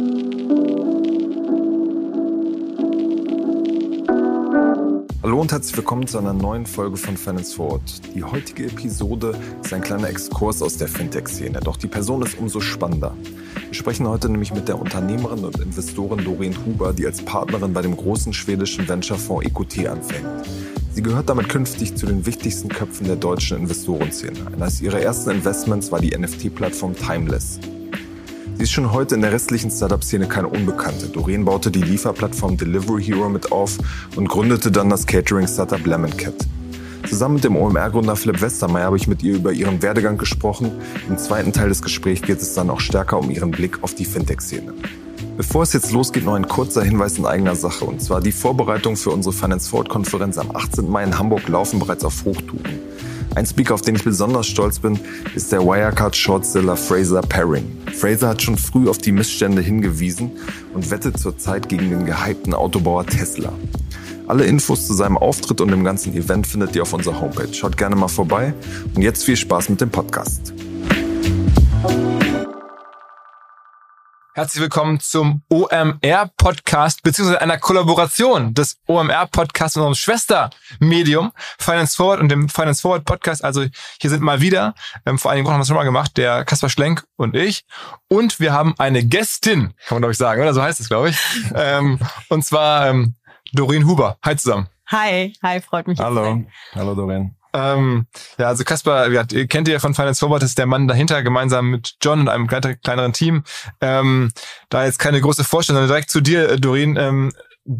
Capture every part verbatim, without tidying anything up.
Hallo und herzlich willkommen zu einer neuen Folge von Finance Forward. Die heutige Episode ist ein kleiner Exkurs aus der Fintech-Szene, doch die Person ist umso spannender. Wir sprechen heute nämlich mit der Unternehmerin und Investorin Doreen Huber, die als Partnerin bei dem großen schwedischen Venture-Fonds E Q T anfängt. Sie gehört damit künftig zu den wichtigsten Köpfen der deutschen Investorenszene. Eines ihrer ersten Investments war die N F T-Plattform Timeless. Sie ist schon heute in der restlichen Startup-Szene keine Unbekannte. Doreen baute die Lieferplattform Delivery Hero mit auf und gründete dann das Catering-Startup Lemon Cat. Zusammen mit dem O M R-Gründer Philipp Westermeier habe ich mit ihr über ihren Werdegang gesprochen. Im zweiten Teil des Gesprächs geht es dann auch stärker um ihren Blick auf die Fintech-Szene. Bevor es jetzt losgeht, noch ein kurzer Hinweis in eigener Sache. Und zwar die Vorbereitungen für unsere Finance Forward-Konferenz am achtzehnten Mai in Hamburg laufen bereits auf Hochtouren. Ein Speaker, auf den ich besonders stolz bin, ist der Wirecard-Shortseller Fraser Paring. Fraser hat schon früh auf die Missstände hingewiesen und wettet zurzeit gegen den gehypten Autobauer Tesla. Alle Infos zu seinem Auftritt und dem ganzen Event findet ihr auf unserer Homepage. Schaut gerne mal vorbei und jetzt viel Spaß mit dem Podcast. Herzlich willkommen zum O M R-Podcast, beziehungsweise einer Kollaboration des O M R-Podcasts und unserem Schwestermedium Finance Forward und dem Finance Forward Podcast. Also hier sind mal wieder, ähm, vor einigen Wochen haben wir es schon mal gemacht, der Kaspar Schlenk und ich. Und wir haben eine Gästin, kann man glaube ich sagen, oder? So heißt es, glaube ich. ähm, und zwar ähm, Doreen Huber. Hi zusammen. Hi, hi, freut mich. Hallo, hallo Doreen. Ähm, ja, also Kaspar, ja, ihr kennt ihr ja von Finance Forward, das ist der Mann dahinter, gemeinsam mit John und einem kleineren Team. Ähm, da jetzt keine große Vorstellung, sondern direkt zu dir, Doreen. Ähm,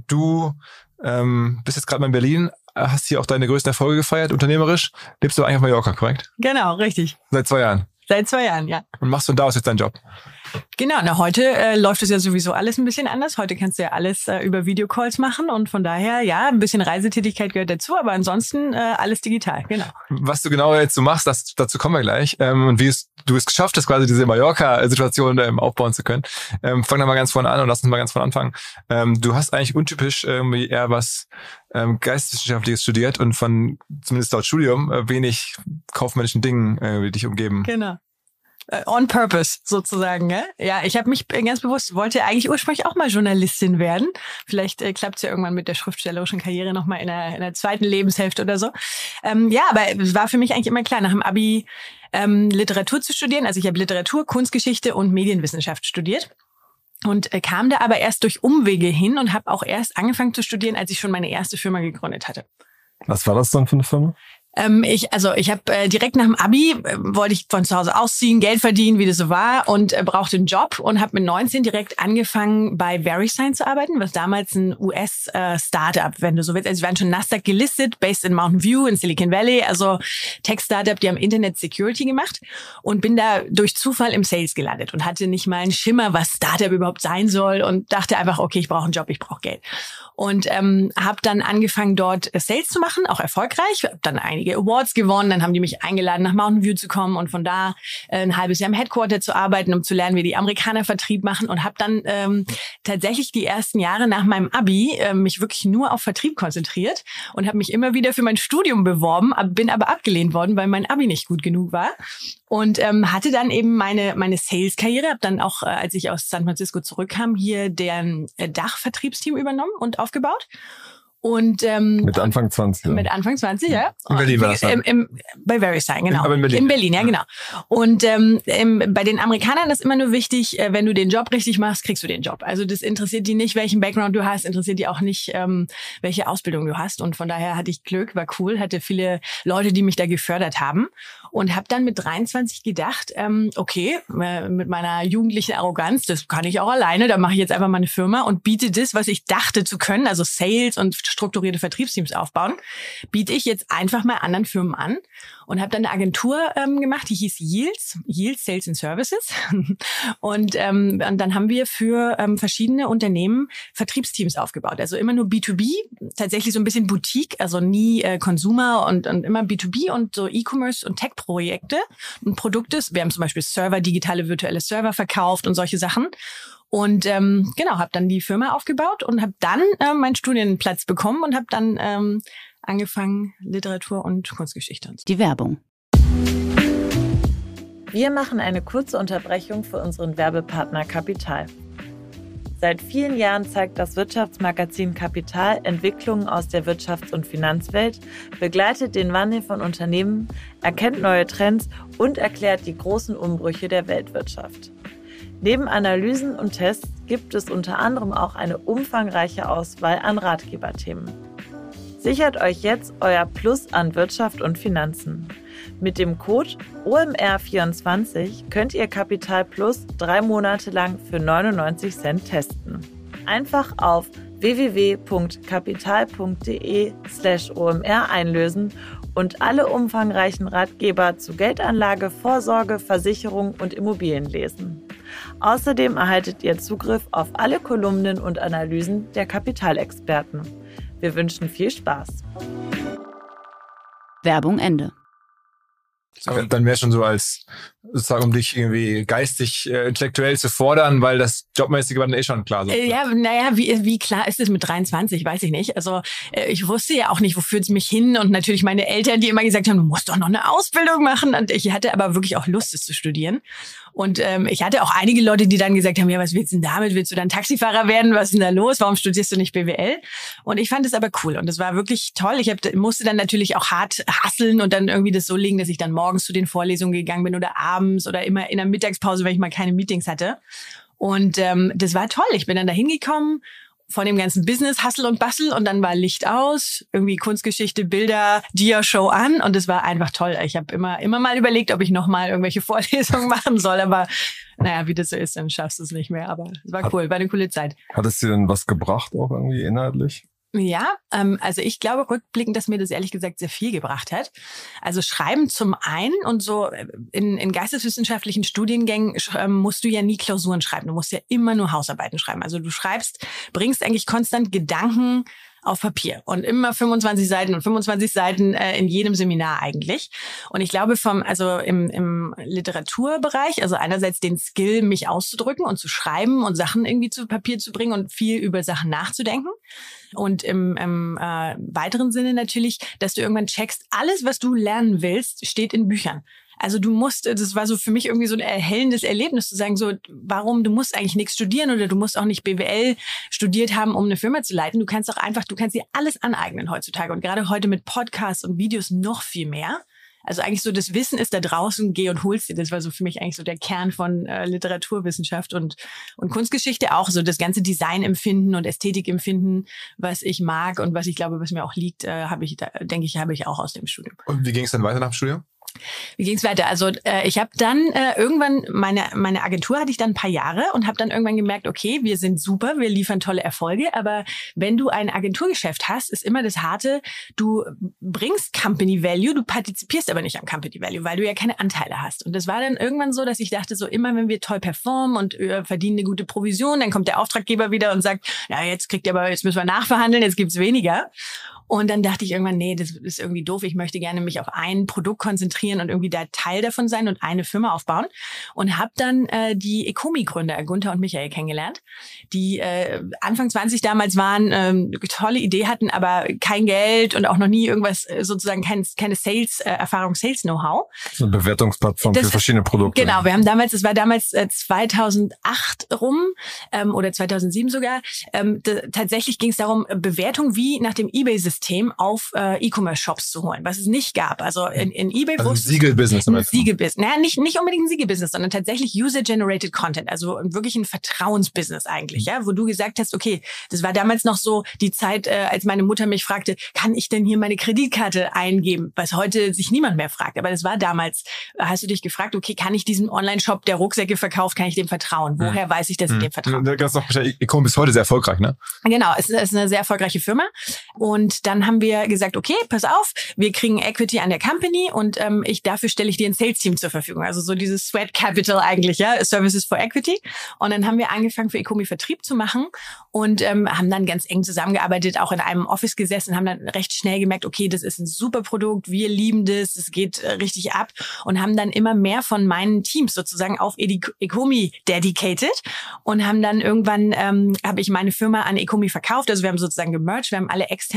du ähm, bist jetzt gerade mal in Berlin, hast hier auch deine größten Erfolge gefeiert, unternehmerisch. Lebst du eigentlich auf Mallorca, korrekt? Genau, richtig. Seit zwei Jahren? Seit zwei Jahren, ja. Und machst du da aus jetzt deinen Job? Genau, na heute äh, läuft es ja sowieso alles ein bisschen anders. Heute kannst du ja alles äh, über Videocalls machen und von daher, ja, ein bisschen Reisetätigkeit gehört dazu, aber ansonsten äh, alles digital, genau. Was du genau jetzt so machst, das, dazu kommen wir gleich. Ähm, und wie es, du es geschafft hast, quasi diese Mallorca-Situation ähm, aufbauen zu können. Ähm, fang da mal ganz vorne an und lass uns mal ganz vorne anfangen. Ähm, du hast eigentlich untypisch irgendwie eher was ähm, Geisteswissenschaftliches studiert und von, zumindest laut Studium, äh, wenig kaufmännischen Dingen äh, dich umgeben. Genau. On purpose sozusagen, ja. Ja, ich habe mich ganz bewusst, wollte eigentlich ursprünglich auch mal Journalistin werden. Vielleicht äh, klappt es ja irgendwann mit der schriftstellerischen Karriere nochmal in der, in der zweiten Lebenshälfte oder so. Ähm, ja, aber es war für mich eigentlich immer klar, nach dem Abi ähm, Literatur zu studieren. Also ich habe Literatur, Kunstgeschichte und Medienwissenschaft studiert. Und äh, kam da aber erst durch Umwege hin und habe auch erst angefangen zu studieren, als ich schon meine erste Firma gegründet hatte. Was war das dann für eine Firma? Ähm, ich, also ich habe äh, direkt nach dem Abi äh, wollte ich von zu Hause ausziehen, Geld verdienen, wie das so war und äh, brauchte einen Job und habe mit neunzehn direkt angefangen bei VeriSign zu arbeiten, was damals ein U S-Startup, äh, wenn du so willst. Also wir waren schon Nasdaq gelistet, based in Mountain View in Silicon Valley, also Tech-Startup, die haben Internet Security gemacht und bin da durch Zufall im Sales gelandet und hatte nicht mal einen Schimmer, was Startup überhaupt sein soll und dachte einfach, okay, ich brauche einen Job, ich brauche Geld. Und ähm, habe dann angefangen, dort Sales zu machen, auch erfolgreich. Habe dann einige Awards gewonnen. Dann haben die mich eingeladen, nach Mountain View zu kommen und von da äh, ein halbes Jahr im Headquarter zu arbeiten, um zu lernen, wie die Amerikaner Vertrieb machen. Und habe dann ähm, tatsächlich die ersten Jahre nach meinem Abi äh, mich wirklich nur auf Vertrieb konzentriert und habe mich immer wieder für mein Studium beworben, bin aber abgelehnt worden, weil mein Abi nicht gut genug war. Und ähm, hatte dann eben meine meine Sales-Karriere. Habe dann auch, äh, als ich aus San Francisco zurückkam, hier deren äh, Dachvertriebsteam übernommen und aufgebaut. Und ähm, mit Anfang zwanzig. Ja. Mit Anfang zwanzig, ja. In Berlin war das dann? Im, im, bei VeriSign, genau. Aber in Berlin. In Berlin, ja, genau. Und ähm, im, bei den Amerikanern ist immer nur wichtig, äh, wenn du den Job richtig machst, kriegst du den Job. Also das interessiert die nicht, welchen Background du hast, interessiert die auch nicht, ähm, welche Ausbildung du hast. Und von daher hatte ich Glück, war cool, hatte viele Leute, die mich da gefördert haben. Und habe dann mit dreiundzwanzig gedacht, ähm, okay, äh, mit meiner jugendlichen Arroganz, das kann ich auch alleine, da mache ich jetzt einfach mal eine Firma und biete das, was ich dachte zu können, also Sales und strukturierte Vertriebsteams aufbauen, biete ich jetzt einfach mal anderen Firmen an und habe dann eine Agentur ähm, gemacht, die hieß Yields, Yields Sales and Services. und, ähm, und dann haben wir für ähm, verschiedene Unternehmen Vertriebsteams aufgebaut, also immer nur B zwei B, tatsächlich so ein bisschen Boutique, also nie äh, Consumer und, und immer B zwei B und so E-Commerce und Tech Projekte und Produkte. Wir haben zum Beispiel Server, digitale virtuelle Server verkauft und solche Sachen. Und ähm, genau, habe dann die Firma aufgebaut und habe dann äh, meinen Studienplatz bekommen und habe dann ähm, angefangen Literatur und Kunstgeschichte. Die Werbung. Wir machen eine kurze Unterbrechung für unseren Werbepartner Kapital. Seit vielen Jahren zeigt das Wirtschaftsmagazin Kapital Entwicklungen aus der Wirtschafts- und Finanzwelt, begleitet den Wandel von Unternehmen, erkennt neue Trends und erklärt die großen Umbrüche der Weltwirtschaft. Neben Analysen und Tests gibt es unter anderem auch eine umfangreiche Auswahl an Ratgeberthemen. Sichert euch jetzt euer Plus an Wirtschaft und Finanzen. Mit dem Code O M R vierundzwanzig könnt ihr Kapital Plus drei Monate lang für neunundneunzig Cent testen. Einfach auf w w w punkt kapital punkt d e slash o m r einlösen und alle umfangreichen Ratgeber zu Geldanlage, Vorsorge, Versicherung und Immobilien lesen. Außerdem erhaltet ihr Zugriff auf alle Kolumnen und Analysen der Kapitalexperten. Wir wünschen viel Spaß. Werbung Ende. Aber dann wäre schon so als, sozusagen, um dich irgendwie geistig, äh, intellektuell zu fordern, weil das Jobmäßige war dann eh schon klar. Sozusagen. Ja, naja, wie, wie klar ist es mit dreiundzwanzig, weiß ich nicht. Also äh, ich wusste ja auch nicht, wo führt es mich hin, und natürlich meine Eltern, die immer gesagt haben, du musst doch noch eine Ausbildung machen, und ich hatte aber wirklich auch Lust, es zu studieren. Und ähm, ich hatte auch einige Leute, die dann gesagt haben, ja, was willst du denn damit? Willst du dann Taxifahrer werden? Was ist denn da los? Warum studierst du nicht B W L? Und ich fand es aber cool, und es war wirklich toll. Ich hab, musste dann natürlich auch hart hustlen und dann irgendwie das so legen, dass ich dann morgens zu den Vorlesungen gegangen bin oder abends oder immer in der Mittagspause, weil ich mal keine Meetings hatte. Und ähm, das war toll. Ich bin dann da hingekommen von dem ganzen Business, Hustle und Bustle, und dann war Licht aus, irgendwie Kunstgeschichte, Bilder, Dia-Show an, und es war einfach toll. Ich habe immer immer mal überlegt, ob ich nochmal irgendwelche Vorlesungen machen soll, aber naja, wie das so ist, dann schaffst du es nicht mehr. Aber es war cool, war eine coole Zeit. Hat es dir denn was gebracht, auch irgendwie inhaltlich? Ja, ähm, also ich glaube rückblickend, dass mir das ehrlich gesagt sehr viel gebracht hat. Also Schreiben zum einen, und so in, in geisteswissenschaftlichen Studiengängen ähm, musst du ja nie Klausuren schreiben. Du musst ja immer nur Hausarbeiten schreiben. Also du schreibst, bringst eigentlich konstant Gedanken auf Papier und immer fünfundzwanzig Seiten und fünfundzwanzig Seiten äh, in jedem Seminar eigentlich. Und ich glaube vom, also im, im Literaturbereich, also einerseits den Skill, mich auszudrücken und zu schreiben und Sachen irgendwie zu Papier zu bringen und viel über Sachen nachzudenken. Und im, im äh, weiteren Sinne natürlich, dass du irgendwann checkst, alles, was du lernen willst, steht in Büchern. Also du musst, das war so für mich irgendwie so ein erhellendes Erlebnis, zu sagen, so, warum, du musst eigentlich nichts studieren oder du musst auch nicht B W L studiert haben, um eine Firma zu leiten. Du kannst auch einfach, du kannst dir alles aneignen heutzutage, und gerade heute mit Podcasts und Videos noch viel mehr. Also eigentlich so, das Wissen ist da draußen, geh und holst dir. Das war so für mich eigentlich so der Kern von äh, Literaturwissenschaft und und Kunstgeschichte auch. So das ganze Designempfinden und Ästhetikempfinden, was ich mag und was ich glaube, was mir auch liegt, äh, habe ich, da, denke ich, habe ich auch aus dem Studium. Und wie ging es dann weiter nach dem Studium? Wie ging's weiter? Also äh, ich habe dann äh, irgendwann, meine meine Agentur hatte ich dann ein paar Jahre und habe dann irgendwann gemerkt, okay, wir sind super, wir liefern tolle Erfolge, aber wenn du ein Agenturgeschäft hast, ist immer das Harte, du bringst Company Value, du partizipierst aber nicht am Company Value, weil du ja keine Anteile hast. Und das war dann irgendwann so, dass ich dachte, so immer wenn wir toll performen und äh, verdienen eine gute Provision, dann kommt der Auftraggeber wieder und sagt, ja, jetzt kriegt ihr aber, jetzt müssen wir nachverhandeln, jetzt gibt's weniger. Und dann dachte ich irgendwann, nee, das ist irgendwie doof. Ich möchte gerne mich auf ein Produkt konzentrieren und irgendwie da Teil davon sein und eine Firma aufbauen. Und habe dann äh, die Ecomi-Gründer, Gunther und Michael, kennengelernt, die äh, Anfang zwanzig damals waren, ähm, tolle Idee hatten, aber kein Geld und auch noch nie irgendwas, äh, sozusagen kein, keine Sales-Erfahrung, Sales-Know-how. So eine Bewertungsplattform das für verschiedene Produkte. Genau, wir haben damals, es war damals äh, zweitausendacht rum ähm, oder zweitausendsieben sogar. Ähm, d- tatsächlich ging es darum, Bewertung wie nach dem eBay-System auf äh, E-Commerce-Shops zu holen, was es nicht gab. Also in, in eBay also wusste ein Siegel-Business. Ein Siegel-Business. Naja, nicht, nicht unbedingt ein Siegel-Business, sondern tatsächlich User-Generated Content, also wirklich ein Vertrauensbusiness eigentlich, ja, wo du gesagt hast, okay, das war damals noch so die Zeit, äh, als meine Mutter mich fragte, kann ich denn hier meine Kreditkarte eingeben, was heute sich niemand mehr fragt. Aber das war damals, hast du dich gefragt, okay, kann ich diesem Online-Shop, der Rucksäcke verkauft, kann ich dem vertrauen? Woher hm. weiß ich, dass ich hm. dem vertraue? Das ist noch, Ecom bis heute sehr erfolgreich, ne? Genau, es ist eine sehr erfolgreiche Firma. Und dann haben wir gesagt, okay, pass auf, wir kriegen Equity an der Company und ähm, ich dafür stelle ich dir ein Sales-Team zur Verfügung. Also so dieses Sweat Capital eigentlich, ja, Services for Equity. Und dann haben wir angefangen, für Ecomi Vertrieb zu machen und ähm, haben dann ganz eng zusammengearbeitet, auch in einem Office gesessen, haben dann recht schnell gemerkt, okay, das ist ein super Produkt, wir lieben das, es geht äh, richtig ab, und haben dann immer mehr von meinen Teams sozusagen auf Ecomi dedicated und haben dann irgendwann, ähm, habe ich meine Firma an Ecomi verkauft. Also wir haben sozusagen gemerged, wir haben alle externen Projekte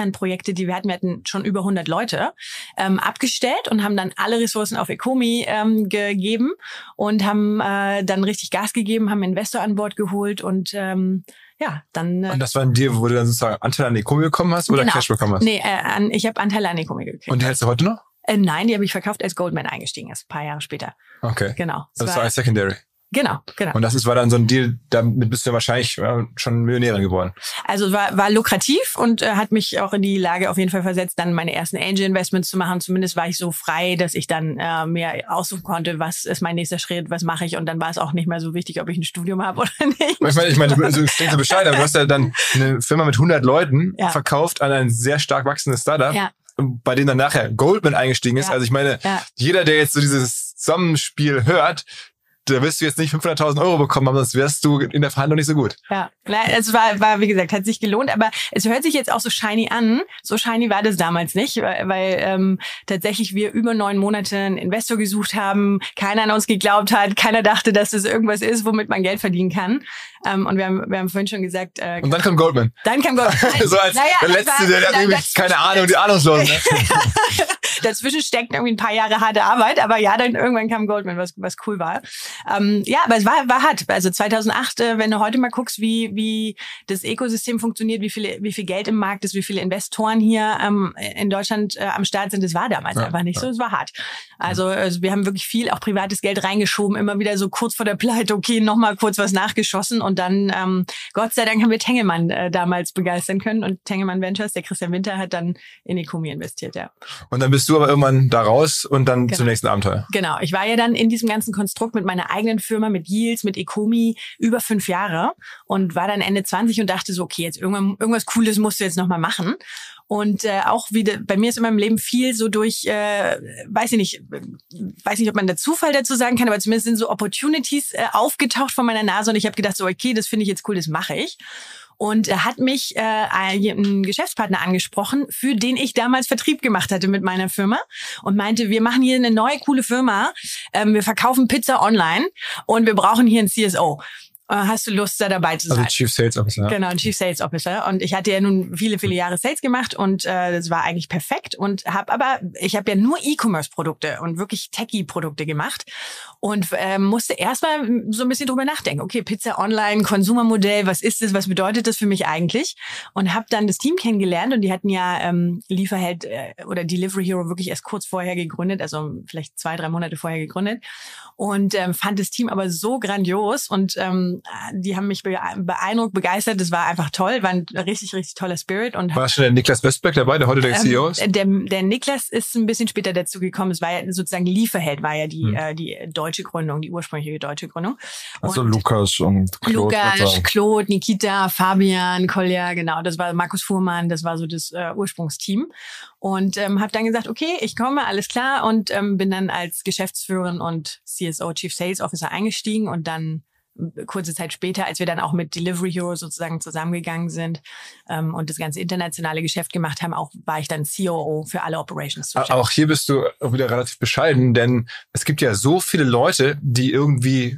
Projekte, die wir hatten, wir hatten schon über hundert Leute, ähm, abgestellt und haben dann alle Ressourcen auf Ecomi ähm, gegeben und haben äh, dann richtig Gas gegeben, haben einen Investor an Bord geholt und ähm, ja, dann... Äh, und das war ein Deal, wo du dann sozusagen Anteil an Ecomi bekommen hast oder genau. Cash bekommen hast? Nee, äh, an, ich habe Anteile an Ecomi gekriegt. Und die hältst du heute noch? Äh, nein, die habe ich verkauft, als Goldman eingestiegen ist, ein paar Jahre später. Okay. Genau. Das war, war als Secondary. Genau, genau. Und das ist, war dann so ein Deal, damit bist du ja wahrscheinlich äh, schon Millionärin geworden. Also war, war lukrativ und äh, hat mich auch in die Lage auf jeden Fall versetzt, dann meine ersten Angel-Investments zu machen. Zumindest war ich so frei, dass ich dann äh, mir aussuchen konnte, was ist mein nächster Schritt, was mache ich. Und dann war es auch nicht mehr so wichtig, ob ich ein Studium habe oder nicht. Ich meine, ich meine, du klingst so bescheiden, aber du hast ja dann eine Firma mit hundert Leuten ja. verkauft an ein sehr stark wachsendes Startup. Ja. Bei denen dann nachher Goldman eingestiegen ist. Ja. Also ich meine, ja. jeder, der jetzt so dieses Zusammenspiel hört, da wirst du jetzt nicht fünfhunderttausend Euro bekommen, aber sonst wärst du in der Verhandlung nicht so gut. Ja, es war, war, wie gesagt, hat sich gelohnt, aber es hört sich jetzt auch so shiny an. So shiny war das damals nicht, weil, weil ähm, tatsächlich wir über neun Monate einen Investor gesucht haben, keiner an uns geglaubt hat, keiner dachte, dass das irgendwas ist, womit man Geld verdienen kann. Ähm, und wir haben, wir haben vorhin schon gesagt... Äh, und dann kam Goldman. Dann kam Goldman. so als naja, der Letzte, war, der hat irgendwie, keine Ahnung, die Ahnungslosen. Ne? Dazwischen steckten irgendwie ein paar Jahre harte Arbeit, aber ja, dann irgendwann kam Goldman, was, was cool war. Ähm, ja, aber es war, war hart. Also zweitausendacht, äh, wenn du heute mal guckst, wie, wie das Ökosystem funktioniert, wie viele, wie viel Geld im Markt ist, wie viele Investoren hier ähm, in Deutschland äh, am Start sind, das war damals ja, einfach nicht ja. so, es war hart. Also, also wir haben wirklich viel auch privates Geld reingeschoben, immer wieder so kurz vor der Pleite, okay, nochmal kurz was nachgeschossen und dann, ähm, Gott sei Dank haben wir Tengelmann äh, damals begeistern können und Tengelmann Ventures, der Christian Winter, hat dann in Ecomi investiert, ja. Und dann bist du aber irgendwann da raus und dann genau. zum nächsten Abenteuer. Genau, ich war ja dann in diesem ganzen Konstrukt mit meiner eigenen Firma, mit Yields, mit Ecomi über fünf Jahre und war dann Ende zwanzig und dachte so, okay, jetzt irgendwann, irgendwas Cooles musst du jetzt nochmal machen. Und äh, auch wieder, bei mir ist in meinem Leben viel so durch, äh, weiß ich nicht, weiß nicht, ob man der Zufall dazu sagen kann, aber zumindest sind so Opportunities äh, aufgetaucht vor meiner Nase und ich habe gedacht so, okay, das finde ich jetzt cool, das mache ich. Und er hat mich äh, einen Geschäftspartner angesprochen, für den ich damals Vertrieb gemacht hatte mit meiner Firma und meinte, wir machen hier eine neue, coole Firma, ähm, wir verkaufen Pizza online und wir brauchen hier einen C S O. Hast du Lust, da dabei zu sein? Also Chief Sales Officer. Genau, ein Chief Sales Officer. Und ich hatte ja nun viele, viele Jahre Sales gemacht und äh, das war eigentlich perfekt. Und habe aber, ich habe ja nur E-Commerce-Produkte und wirklich Techie-Produkte gemacht und äh, musste erstmal so ein bisschen drüber nachdenken. Okay, Pizza online, Konsumermodell, was ist das, was bedeutet das für mich eigentlich? Und habe dann das Team kennengelernt und die hatten ja ähm, Lieferheld äh, oder Delivery Hero wirklich erst kurz vorher gegründet, also vielleicht zwei, drei Monate vorher gegründet. Und ähm, fand das Team aber so grandios und ähm, die haben mich beeindruckt, begeistert. Das war einfach toll, war ein richtig, richtig toller Spirit. Und war schon der Niklas Westberg dabei, der heute der ähm, C E O ist? Der, der Niklas ist ein bisschen später dazu gekommen. Es war ja sozusagen Lieferheld, war ja die hm. äh, die deutsche Gründung, die ursprüngliche deutsche Gründung. Also und Lukas und Claude. Lukas, Claude, Nikita, Fabian, Kolja, genau. Das war Markus Fuhrmann, das war so das äh, Ursprungsteam. Und ähm, habe dann gesagt, okay, ich komme, alles klar. Und ähm, bin dann als Geschäftsführerin und C S O, Chief Sales Officer eingestiegen und dann kurze Zeit später, als wir dann auch mit Delivery Hero sozusagen zusammengegangen sind ähm, und das ganze internationale Geschäft gemacht haben, auch war ich dann C O O für alle Operations zuständig. Auch hier bist du auch wieder relativ bescheiden, denn es gibt ja so viele Leute, die irgendwie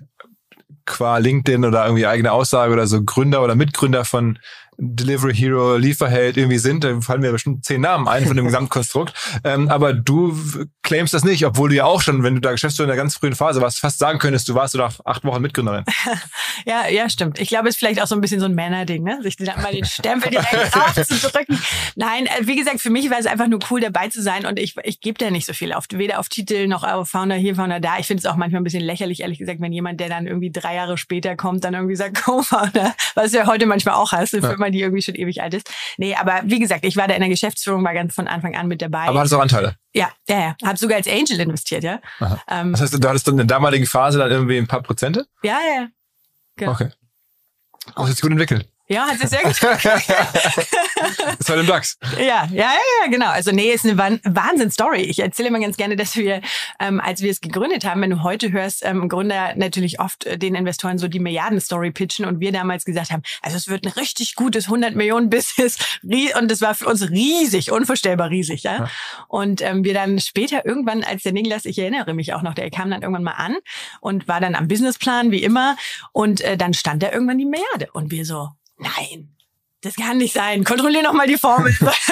qua LinkedIn oder irgendwie eigene Aussage oder so Gründer oder Mitgründer von Delivery Hero, Lieferheld irgendwie sind, da fallen mir bestimmt zehn Namen ein von dem Gesamtkonstrukt. Ähm, aber du claimst das nicht, obwohl du ja auch schon, wenn du da Geschäftsführer in der ganz frühen Phase warst, fast sagen könntest, du warst oder acht Wochen Mitgründerin. ja, ja, stimmt. Ich glaube, es ist vielleicht auch so ein bisschen so ein Männerding, ne? Sich dann mal den Stempel direkt draufzudrücken. Nein, wie gesagt, für mich war es einfach nur cool, dabei zu sein und ich, ich gebe da nicht so viel auf, weder auf Titel noch auf Founder hier, Founder da. Ich finde es auch manchmal ein bisschen lächerlich, ehrlich gesagt, wenn jemand, der dann irgendwie drei Jahre später kommt, dann irgendwie sagt Co-Founder, was du ja heute manchmal auch hast, eine Firma, die irgendwie schon ewig alt ist. Nee, aber wie gesagt, ich war da in der Geschäftsführung, war ganz von Anfang an mit dabei. Aber hattest du auch Anteile? Ja, ja, ja. Hab sogar als Angel investiert, ja. Ähm, das heißt, du hattest dann in der damaligen Phase dann irgendwie ein paar Prozente? Ja, ja, ja. Genau. Okay. Das hat sich gut entwickelt. Ja, hat sich sehr gut. Das war im DAX. Ja, ja, ja, ja, genau. Also nee, ist eine Wahnsinn-Story. Ich erzähle immer ganz gerne, dass wir, ähm, als wir es gegründet haben, wenn du heute hörst, ähm, Gründer natürlich oft äh, den Investoren so die Milliarden-Story pitchen und wir damals gesagt haben, also es wird ein richtig gutes hundert-Millionen-Business und das war für uns riesig, unvorstellbar riesig. Ja? Ja. Und ähm, wir dann später irgendwann, als der Niklas, ich erinnere mich auch noch, der kam dann irgendwann mal an und war dann am Businessplan, wie immer, und äh, dann stand da irgendwann die Milliarde und wir so, nein, das kann nicht sein. Kontrollier noch mal die Formel.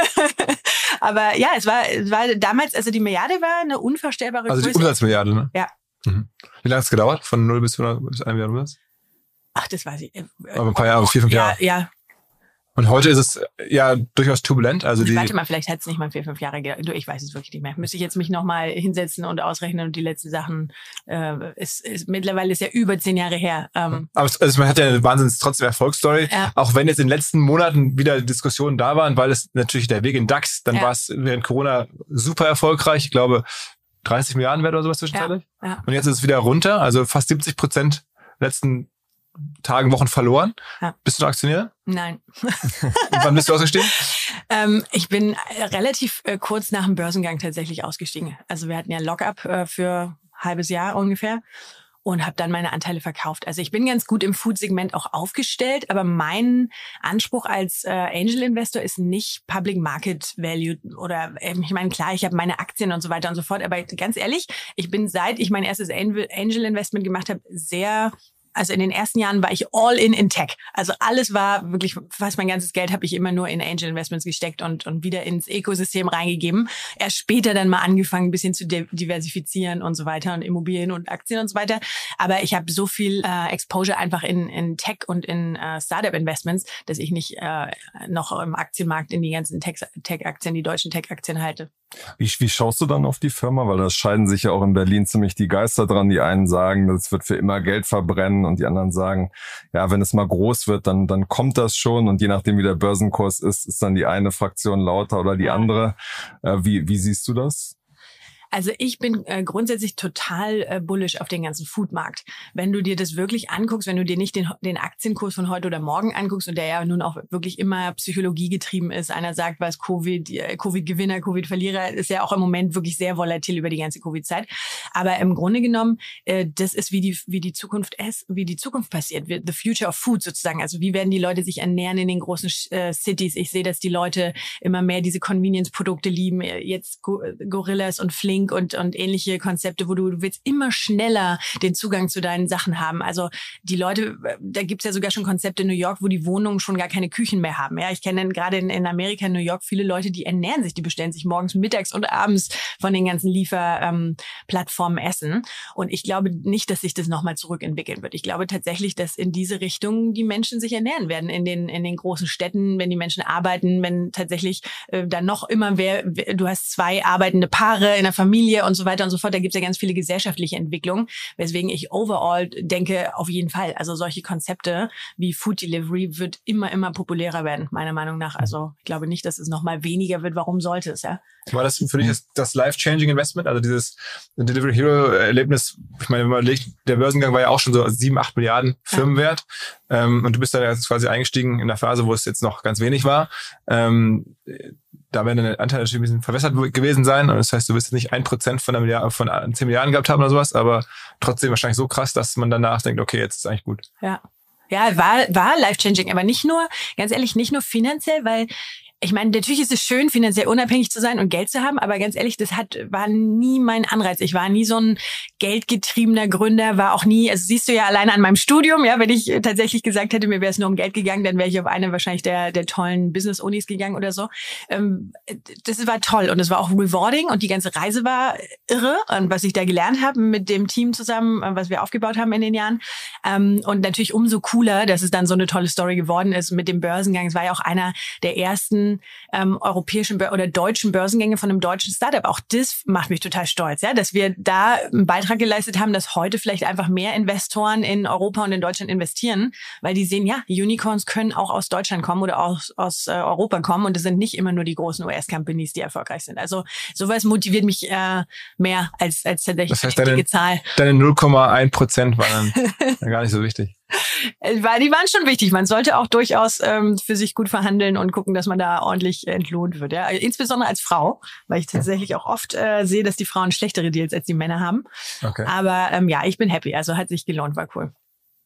Aber ja, es war, es war damals, also die Milliarde war eine unvorstellbare Also die Größe. Umsatzmilliarde, ne? Ja. Mhm. Wie lange hat es gedauert? Von null bis hundert bis eine Milliarde Umsatz? Ach, das weiß ich. Äh, Aber ein paar Jahre, vier, fünf ja, Jahre. Ja, Und heute ist es ja durchaus turbulent. Also die, Warte mal, vielleicht hat es nicht mal vier, fünf Jahre gedauert. Ich weiß es wirklich nicht mehr. Müsste ich jetzt mich nochmal hinsetzen und ausrechnen und die letzten Sachen, äh, ist, ist, mittlerweile ist ja über zehn Jahre her. Ähm, aber es, also man hat ja eine wahnsinns trotzdem Erfolgsstory. Ja. Auch wenn jetzt in den letzten Monaten wieder Diskussionen da waren, weil es natürlich der Weg in DAX, dann Ja. war es während Corona super erfolgreich. Ich glaube, dreißig Milliarden Wert oder sowas zwischenzeitlich. Ja, ja. Und jetzt ist es wieder runter. Also fast siebzig Prozent letzten Tagen, Wochen verloren. Ja. Bist du ein Aktionär? Nein. Und wann bist du ausgestiegen? ähm, ich bin relativ äh, kurz nach dem Börsengang tatsächlich ausgestiegen. Also wir hatten ja Lock-up äh, für ein halbes Jahr ungefähr und habe dann meine Anteile verkauft. Also ich bin ganz gut im Food-Segment auch aufgestellt, aber mein Anspruch als äh, Angel-Investor ist nicht Public Market Value oder äh, ich meine, klar, ich habe meine Aktien und so weiter und so fort, aber ganz ehrlich, ich bin seit ich mein erstes Angel-Investment gemacht habe, sehr Also in den ersten Jahren war ich all in in Tech. Also alles war wirklich, fast mein ganzes Geld habe ich immer nur in Angel Investments gesteckt und und wieder ins Ökosystem reingegeben. Erst später dann mal angefangen, ein bisschen zu diversifizieren und so weiter und Immobilien und Aktien und so weiter. Aber ich habe so viel äh, Exposure einfach in in Tech und in äh, Startup Investments, dass ich nicht äh, noch im Aktienmarkt in die ganzen Tech Tech-Aktien, die deutschen Tech-Aktien halte. Wie, wie schaust du dann auf die Firma? Weil da scheiden sich ja auch in Berlin ziemlich die Geister dran. Die einen sagen, das wird für immer Geld verbrennen und die anderen sagen, ja, wenn es mal groß wird, dann dann kommt das schon und je nachdem, wie der Börsenkurs ist, ist dann die eine Fraktion lauter oder die andere. Äh, wie, wie siehst du das? Also ich bin äh, grundsätzlich total äh, bullish auf den ganzen Foodmarkt. Wenn du dir das wirklich anguckst, wenn du dir nicht den, den Aktienkurs von heute oder morgen anguckst und der ja nun auch wirklich immer Psychologie getrieben ist. Einer sagt, was Covid, äh, Covid-Gewinner, Covid-Verlierer, ist ja auch im Moment wirklich sehr volatil über die ganze Covid-Zeit. Aber im Grunde genommen, äh, das ist wie die wie die Zukunft ist, wie die Zukunft passiert. The future of food sozusagen. Also wie werden die Leute sich ernähren in den großen äh, Cities? Ich sehe, dass die Leute immer mehr diese Convenience-Produkte lieben. Jetzt Go- Gorillas und Flink und und ähnliche Konzepte, wo du, du willst immer schneller den Zugang zu deinen Sachen haben. Also die Leute, da gibt's ja sogar schon Konzepte in New York, wo die Wohnungen schon gar keine Küchen mehr haben. Ja, ich kenne gerade in, in Amerika, in New York, viele Leute, die ernähren sich, die bestellen sich morgens, mittags und abends von den ganzen Lieferplattformen ähm, Essen. Und ich glaube nicht, dass sich das nochmal zurückentwickeln wird. Ich glaube tatsächlich, dass in diese Richtung die Menschen sich ernähren werden in den in den großen Städten, wenn die Menschen arbeiten, wenn tatsächlich äh, dann noch immer wer, du hast zwei arbeitende Paare in der Familie und so weiter und so fort. Da gibt es ja ganz viele gesellschaftliche Entwicklungen, weswegen ich overall denke, auf jeden Fall, also solche Konzepte wie Food Delivery wird immer, immer populärer werden, meiner Meinung nach. Also ich glaube nicht, dass es nochmal weniger wird. Warum sollte es, ja? War das für dich das, das Life-Changing Investment? Also dieses Delivery Hero Erlebnis, ich meine, wenn man überlegt, der Börsengang war ja auch schon so sieben, acht Milliarden Firmenwert. Ja. Ähm, und du bist dann jetzt quasi eingestiegen in der Phase, wo es jetzt noch ganz wenig war. Ähm, da werden deine Anteile natürlich ein bisschen verwässert gewesen sein. Und das heißt, du wirst jetzt nicht ein Prozent von einer Milliarde, von zehn Milliarden gehabt haben oder sowas, aber trotzdem wahrscheinlich so krass, dass man danach denkt, okay, jetzt ist es eigentlich gut. Ja. Ja, war, war life-changing, aber nicht nur, ganz ehrlich, nicht nur finanziell, weil ich meine, natürlich ist es schön, finanziell unabhängig zu sein und Geld zu haben, aber ganz ehrlich, das hat war nie mein Anreiz. Ich war nie so ein geldgetriebener Gründer, war auch nie, also siehst du ja alleine an meinem Studium, ja, wenn ich tatsächlich gesagt hätte, mir wäre es nur um Geld gegangen, dann wäre ich auf eine wahrscheinlich der der tollen Business-Unis gegangen oder so. Ähm, das war toll und es war auch rewarding und die ganze Reise war irre und was ich da gelernt habe mit dem Team zusammen, was wir aufgebaut haben in den Jahren. Ähm, und natürlich umso cooler, dass es dann so eine tolle Story geworden ist mit dem Börsengang. Es war ja auch einer der ersten ähm, europäischen Bör- oder deutschen Börsengänge von einem deutschen Startup. Auch das macht mich total stolz, ja, dass wir da einen Beitrag geleistet haben, dass heute vielleicht einfach mehr Investoren in Europa und in Deutschland investieren, weil die sehen, ja, Unicorns können auch aus Deutschland kommen oder aus, aus äh, Europa kommen und es sind nicht immer nur die großen U S-Companies, die erfolgreich sind. Also sowas motiviert mich äh, mehr als, als tatsächlich das heißt, die deine, Zahl. Deine null Komma eins Prozent waren dann gar nicht so wichtig. Die waren schon wichtig. Man sollte auch durchaus ähm, für sich gut verhandeln und gucken, dass man da ordentlich entlohnt wird. Ja? Insbesondere als Frau, weil ich tatsächlich auch oft äh, sehe, dass die Frauen schlechtere Deals als die Männer haben. Okay. Aber ähm, ja, ich bin happy. Also hat sich gelohnt, war cool.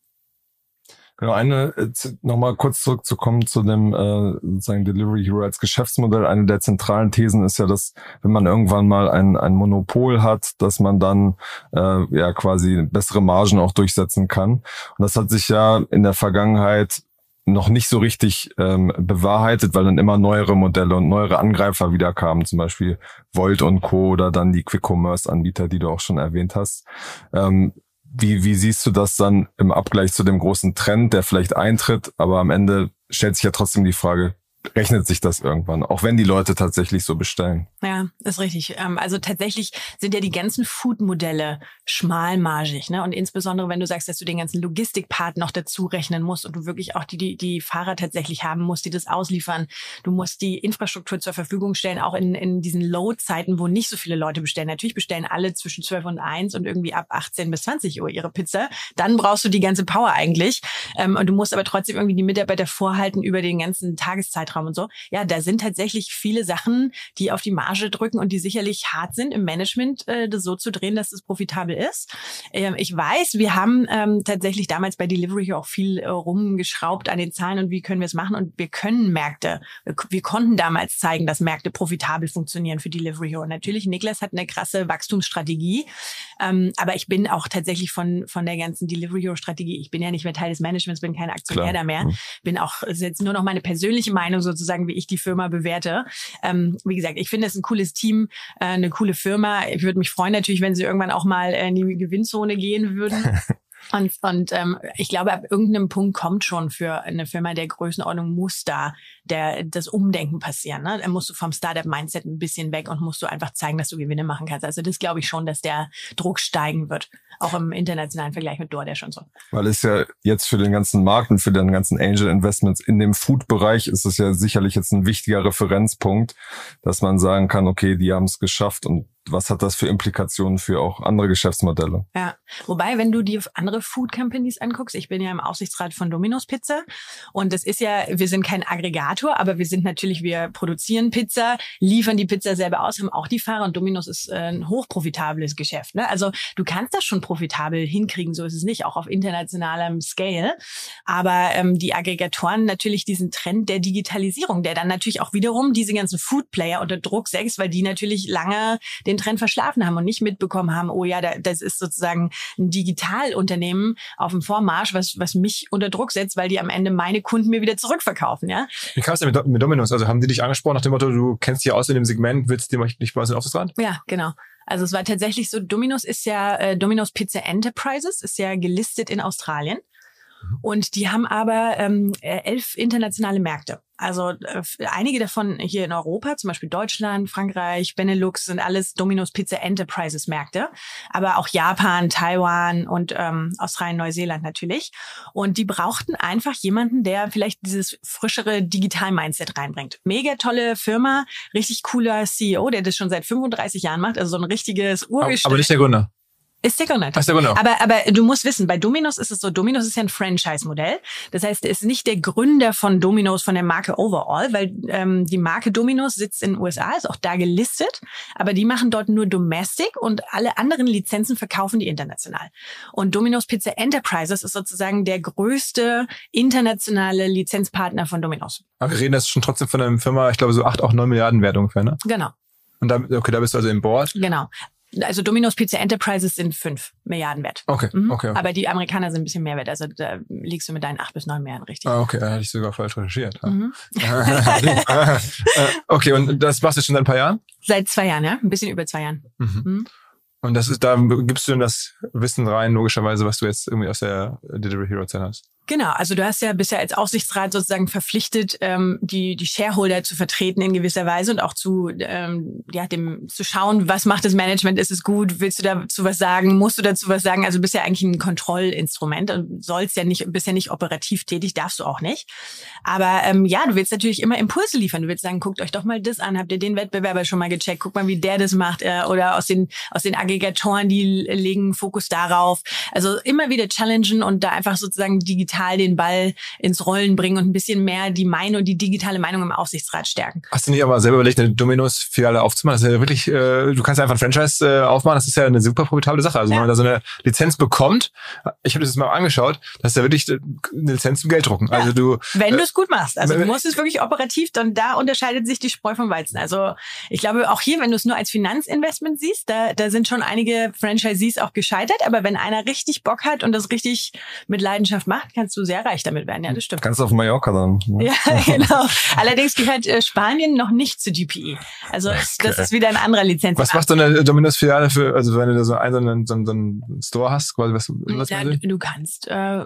Genau, eine, nochmal kurz zurückzukommen zu dem äh, sozusagen Delivery Hero als Geschäftsmodell. Eine der zentralen Thesen ist ja, dass wenn man irgendwann mal ein, ein Monopol hat, dass man dann äh, ja quasi bessere Margen auch durchsetzen kann. Und das hat sich ja in der Vergangenheit noch nicht so richtig ähm, bewahrheitet, weil dann immer neuere Modelle und neuere Angreifer wieder kamen, zum Beispiel Volt und Co. oder dann die Quick-Commerce-Anbieter, die du auch schon erwähnt hast. Ähm, wie, wie siehst du das dann im Abgleich zu dem großen Trend, der vielleicht eintritt, aber am Ende stellt sich ja trotzdem die Frage, rechnet sich das irgendwann, auch wenn die Leute tatsächlich so bestellen? Ja, ist richtig. Also tatsächlich sind ja die ganzen Food-Modelle schmalmargig, ne? Und insbesondere, wenn du sagst, dass du den ganzen Logistikpart noch dazu rechnen musst und du wirklich auch die, die, die Fahrer tatsächlich haben musst, die das ausliefern. Du musst die Infrastruktur zur Verfügung stellen, auch in, in diesen Load-Zeiten, wo nicht so viele Leute bestellen. Natürlich bestellen alle zwischen zwölf und eins und irgendwie ab achtzehn bis zwanzig Uhr ihre Pizza. Dann brauchst du die ganze Power eigentlich. Und du musst aber trotzdem irgendwie die Mitarbeiter vorhalten über den ganzen Tageszeitraum und so. Ja, da sind tatsächlich viele Sachen, die auf die Marge drücken und die sicherlich hart sind im Management, äh, das so zu drehen, dass es profitabel ist. Ähm, ich weiß, wir haben ähm, tatsächlich damals bei Delivery auch viel äh, rumgeschraubt an den Zahlen und wie können wir es machen und wir können Märkte, wir, wir konnten damals zeigen, dass Märkte profitabel funktionieren für Delivery. Und natürlich, Niklas hat eine krasse Wachstumsstrategie, ähm, aber ich bin auch tatsächlich von von der ganzen Delivery-Strategie, ich bin ja nicht mehr Teil des Managements, bin kein Aktionär Klar. da mehr, Mhm. bin auch, ist jetzt nur noch meine persönliche Meinung sozusagen, wie ich die Firma bewerte. Ähm, wie gesagt, ich finde es ein cooles Team, äh, eine coole Firma. Ich würde mich freuen natürlich, wenn sie irgendwann auch mal in die Gewinnzone gehen würden. Und, und ähm, ich glaube, ab irgendeinem Punkt kommt schon für eine Firma der Größenordnung muss da der das Umdenken passieren. Ne? Da musst du vom Startup-Mindset ein bisschen weg und musst du einfach zeigen, dass du Gewinne machen kannst. Also das glaube ich schon, dass der Druck steigen wird. Auch im internationalen Vergleich mit DoorDash schon so. Weil es ja jetzt für den ganzen Markt und für den ganzen Angel Investments in dem Food-Bereich ist es ja sicherlich jetzt ein wichtiger Referenzpunkt, dass man sagen kann, okay, die haben es geschafft und was hat das für Implikationen für auch andere Geschäftsmodelle? Ja, wobei, wenn du dir andere Food Companies anguckst, ich bin ja im Aufsichtsrat von Domino's Pizza und das ist ja, wir sind kein Aggregator, aber wir sind natürlich, wir produzieren Pizza, liefern die Pizza selber aus, haben auch die Fahrer und Domino's ist ein hochprofitables Geschäft. Ne? Also du kannst das schon profitabel hinkriegen, so ist es nicht, auch auf internationalem Scale. Aber ähm, die Aggregatoren natürlich diesen Trend der Digitalisierung, der dann natürlich auch wiederum diese ganzen Food Player unter Druck setzt, weil die natürlich lange den Trend verschlafen haben und nicht mitbekommen haben, oh ja, das ist sozusagen ein Digitalunternehmen auf dem Vormarsch, was was mich unter Druck setzt, weil die am Ende meine Kunden mir wieder zurückverkaufen, ja. Wie kam es denn mit, mit Domino's? Also haben die dich angesprochen nach dem Motto, du kennst dich aus in dem Segment, willst du dich bei uns in den Aufsichtsrat? Ja, genau. Also es war tatsächlich so, Domino's ist ja, äh, Domino's Pizza Enterprises ist ja gelistet in Australien. Und die haben aber ähm, elf internationale Märkte. Also äh, einige davon hier in Europa, zum Beispiel Deutschland, Frankreich, Benelux, sind alles Domino's Pizza Enterprises Märkte. Aber auch Japan, Taiwan und ähm, Australien, Neuseeland natürlich. Und die brauchten einfach jemanden, der vielleicht dieses frischere Digital-Mindset reinbringt. Mega tolle Firma, richtig cooler C E O, der das schon seit fünfunddreißig Jahren macht. Also so ein richtiges Urgestein. Aber nicht der Gründer. Ist der Gründer. Ist der Gründer. Aber, aber du musst wissen, bei Domino's ist es so, Domino's ist ja ein Franchise-Modell. Das heißt, er ist nicht der Gründer von Domino's, von der Marke Overall, weil ähm, die Marke Domino's sitzt in den U S A, ist auch da gelistet, aber die machen dort nur Domestic und alle anderen Lizenzen verkaufen die international. Und Domino's Pizza Enterprises ist sozusagen der größte internationale Lizenzpartner von Domino's. Aber wir reden jetzt schon trotzdem von einer Firma, ich glaube so acht, auch neun Milliarden Wert ungefähr, ne? Genau. Und da, okay, da bist du also im Board. Genau. Also Domino's Pizza Enterprises sind fünf Milliarden wert. Okay, Mhm. okay. okay. Aber die Amerikaner sind ein bisschen mehr wert. Also da liegst du mit deinen acht bis neun Milliarden richtig. Ah, okay, da hatte ich sogar falsch recherchiert. Mhm. Okay, und das machst du schon seit ein paar Jahren? Seit zwei Jahren, ja? Ein bisschen über zwei Jahren. Mhm. Mhm. Und das ist, da gibst du denn das Wissen rein, logischerweise, was du jetzt irgendwie aus der Delivery Hero Zeit hast? Genau, also du hast ja bisher als Aufsichtsrat sozusagen verpflichtet, ähm, die die Shareholder zu vertreten in gewisser Weise und auch zu ähm, ja dem zu schauen, was macht das Management, ist es gut, willst du dazu was sagen, musst du dazu was sagen? Also bist ja eigentlich ein Kontrollinstrument und sollst ja nicht, bist ja nicht operativ tätig, darfst du auch nicht. Aber ähm, ja, du willst natürlich immer Impulse liefern. Du willst sagen, guckt euch doch mal das an, habt ihr den Wettbewerber schon mal gecheckt? Guck mal, wie der das macht, äh, oder aus den aus den Aggregatoren, die legen Fokus darauf. Also immer wieder challengen und da einfach sozusagen digital den Ball ins Rollen bringen und ein bisschen mehr die Meinung, die digitale Meinung im Aufsichtsrat stärken. Hast du nicht aber selber überlegt, eine Domino's-Filiale aufzumachen? Das ist ja wirklich, äh, du kannst einfach ein Franchise äh, aufmachen, das ist ja eine super profitable Sache. Also Ja. wenn man da so eine Lizenz bekommt, ich habe das jetzt mal angeschaut, das ist ja wirklich eine Lizenz zum Geld drucken. Ja. Also du, Wenn du es gut machst. Also wenn- du musst es wirklich operativ, dann da unterscheidet sich die Spreu vom Weizen. Also ich glaube auch hier, wenn du es nur als Finanzinvestment siehst, da, da sind schon einige Franchisees auch gescheitert. Aber wenn einer richtig Bock hat und das richtig mit Leidenschaft macht, kannst kannst du sehr reich damit werden. Ja, das stimmt. Kannst du auf Mallorca dann. Ne? Ja, genau. Allerdings gehört äh, Spanien noch nicht zu G P E. Also okay. Das ist wieder ein anderer Lizenz. Was macht so eine Dominus-Filiale für, also wenn du da so einen, so einen, so einen Store hast, quasi, was, was ja, du, du kannst, äh,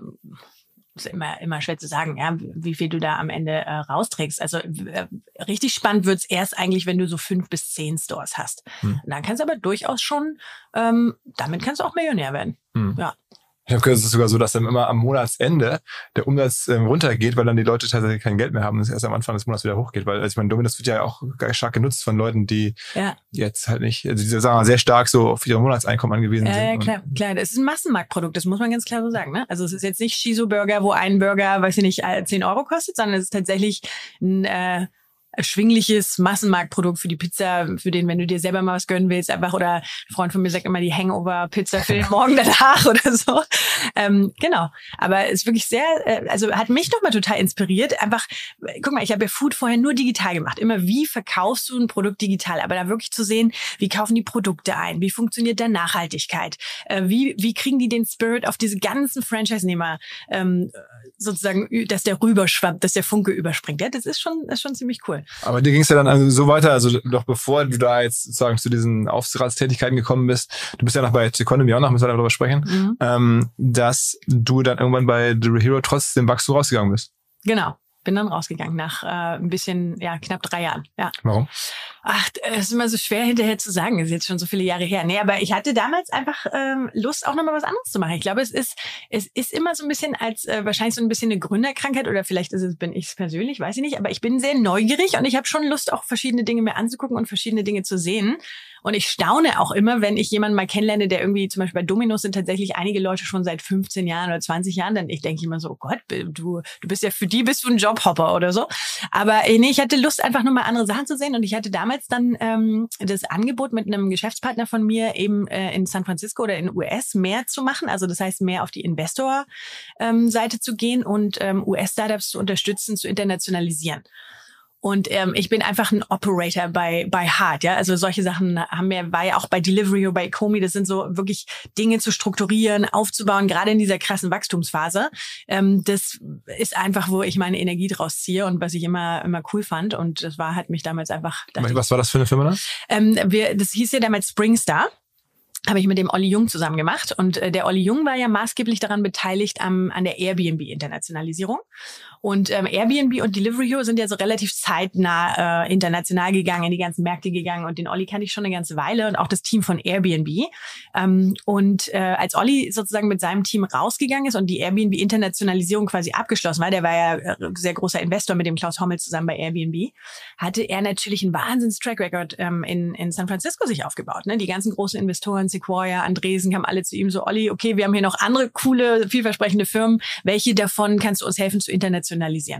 ist immer, immer schwer zu sagen, ja, wie viel du da am Ende äh, rausträgst. Also äh, richtig spannend wird's erst eigentlich, wenn du so fünf bis zehn Stores hast. Hm. Und dann kannst du aber durchaus schon, ähm, damit kannst du auch Millionär werden. Hm. Ja. Ich habe gehört, es ist sogar so, dass dann immer am Monatsende der Umsatz ähm, runtergeht, weil dann die Leute tatsächlich kein Geld mehr haben und es erst am Anfang des Monats wieder hochgeht. Weil, also ich meine, Dominus wird ja auch stark genutzt von Leuten, die ja. jetzt halt nicht, also die sagen wir, sehr stark so auf ihre Monatseinkommen angewiesen ja, sind. Ja, klar, klar. Das ist ein Massenmarktprodukt, das muss man ganz klar so sagen. Ne? Also es ist jetzt nicht Shiso Burger, wo ein Burger, weiß ich nicht, zehn Euro kostet, sondern es ist tatsächlich ein äh, erschwingliches Massenmarktprodukt für die Pizza, für den, wenn du dir selber mal was gönnen willst, einfach, oder ein Freund von mir sagt immer die Hangover-Pizza für den Morgen danach oder so. Ähm, genau. Aber es ist wirklich sehr, äh, also hat mich nochmal total inspiriert. Einfach, guck mal, ich habe ja Food vorher nur digital gemacht. Immer, wie verkaufst du ein Produkt digital? Aber da wirklich zu sehen, wie kaufen die Produkte ein? Wie funktioniert der Nachhaltigkeit? Äh, wie, wie kriegen die den Spirit auf diese ganzen Franchise-Nehmer ähm, sozusagen, dass der rüberschwappt, dass der Funke überspringt? Ja, das ist schon, das ist schon ziemlich cool. Aber dir ging es ja dann also so weiter, also doch bevor du da jetzt sozusagen zu diesen Aufsichtsratstätigkeiten gekommen bist, du bist ja noch bei Economy auch noch, müssen wir darüber sprechen, mhm. ähm, dass du dann irgendwann bei The Real Hero trotz dem Wachstum rausgegangen bist. Genau. Bin dann rausgegangen nach äh, ein bisschen, ja, knapp drei Jahren. Ja. Warum? Ach, es ist immer so schwer hinterher zu sagen. Das ist jetzt schon so viele Jahre her. Nee, aber ich hatte damals einfach ähm, Lust, auch nochmal was anderes zu machen. Ich glaube, es ist es ist immer so ein bisschen als äh, wahrscheinlich so ein bisschen eine Gründerkrankheit, oder vielleicht ist es, bin ich es persönlich, weiß ich nicht. Aber ich bin sehr neugierig und ich habe schon Lust, auch verschiedene Dinge mir anzugucken und verschiedene Dinge zu sehen. Und ich staune auch immer, wenn ich jemanden mal kennenlerne, der irgendwie, zum Beispiel bei Domino's sind tatsächlich einige Leute schon seit fünfzehn Jahren oder zwanzig Jahren, dann ich denke immer so, oh Gott, du, du bist ja, für die bist du ein Jobhopper oder so. Aber nee, ich hatte Lust, einfach nur mal andere Sachen zu sehen, und ich hatte damals dann ähm, das Angebot mit einem Geschäftspartner von mir eben äh, in San Francisco oder in U S mehr zu machen, also das heißt mehr auf die Investor-Seite ähm, zu gehen und ähm, U S-Startups zu unterstützen, zu internationalisieren. Und ähm, ich bin einfach ein Operator bei bei Hart, ja. Also solche Sachen haben wir, war ja auch bei Delivery oder bei Ecomi. Das sind so wirklich Dinge zu strukturieren, aufzubauen, gerade in dieser krassen Wachstumsphase. Ähm, das ist einfach, wo ich meine Energie draus ziehe und was ich immer immer cool fand. Und das war, hat mich damals einfach. Was war das für eine Firma dann? Ähm, wir, das hieß ja damals Springstar. Habe ich mit dem Olli Jung zusammen gemacht. Und äh, der Olli Jung war ja maßgeblich daran beteiligt am, an der Airbnb-Internationalisierung. Und ähm, Airbnb und Delivery Hero sind ja so relativ zeitnah äh, international gegangen, in die ganzen Märkte gegangen. Und den Olli kannte ich schon eine ganze Weile und auch das Team von Airbnb. Ähm, und äh, als Olli sozusagen mit seinem Team rausgegangen ist und die Airbnb-Internationalisierung quasi abgeschlossen war, der war ja äh, sehr großer Investor mit dem Klaus Hommel zusammen bei Airbnb, hatte er natürlich einen Wahnsinns-Track-Record ähm, in, in San Francisco sich aufgebaut. Ne? Die ganzen großen Investoren, Sequoia, Andresen, kamen alle zu ihm so, Olli, okay, wir haben hier noch andere coole, vielversprechende Firmen. Welche davon kannst du uns helfen zu internationalisieren?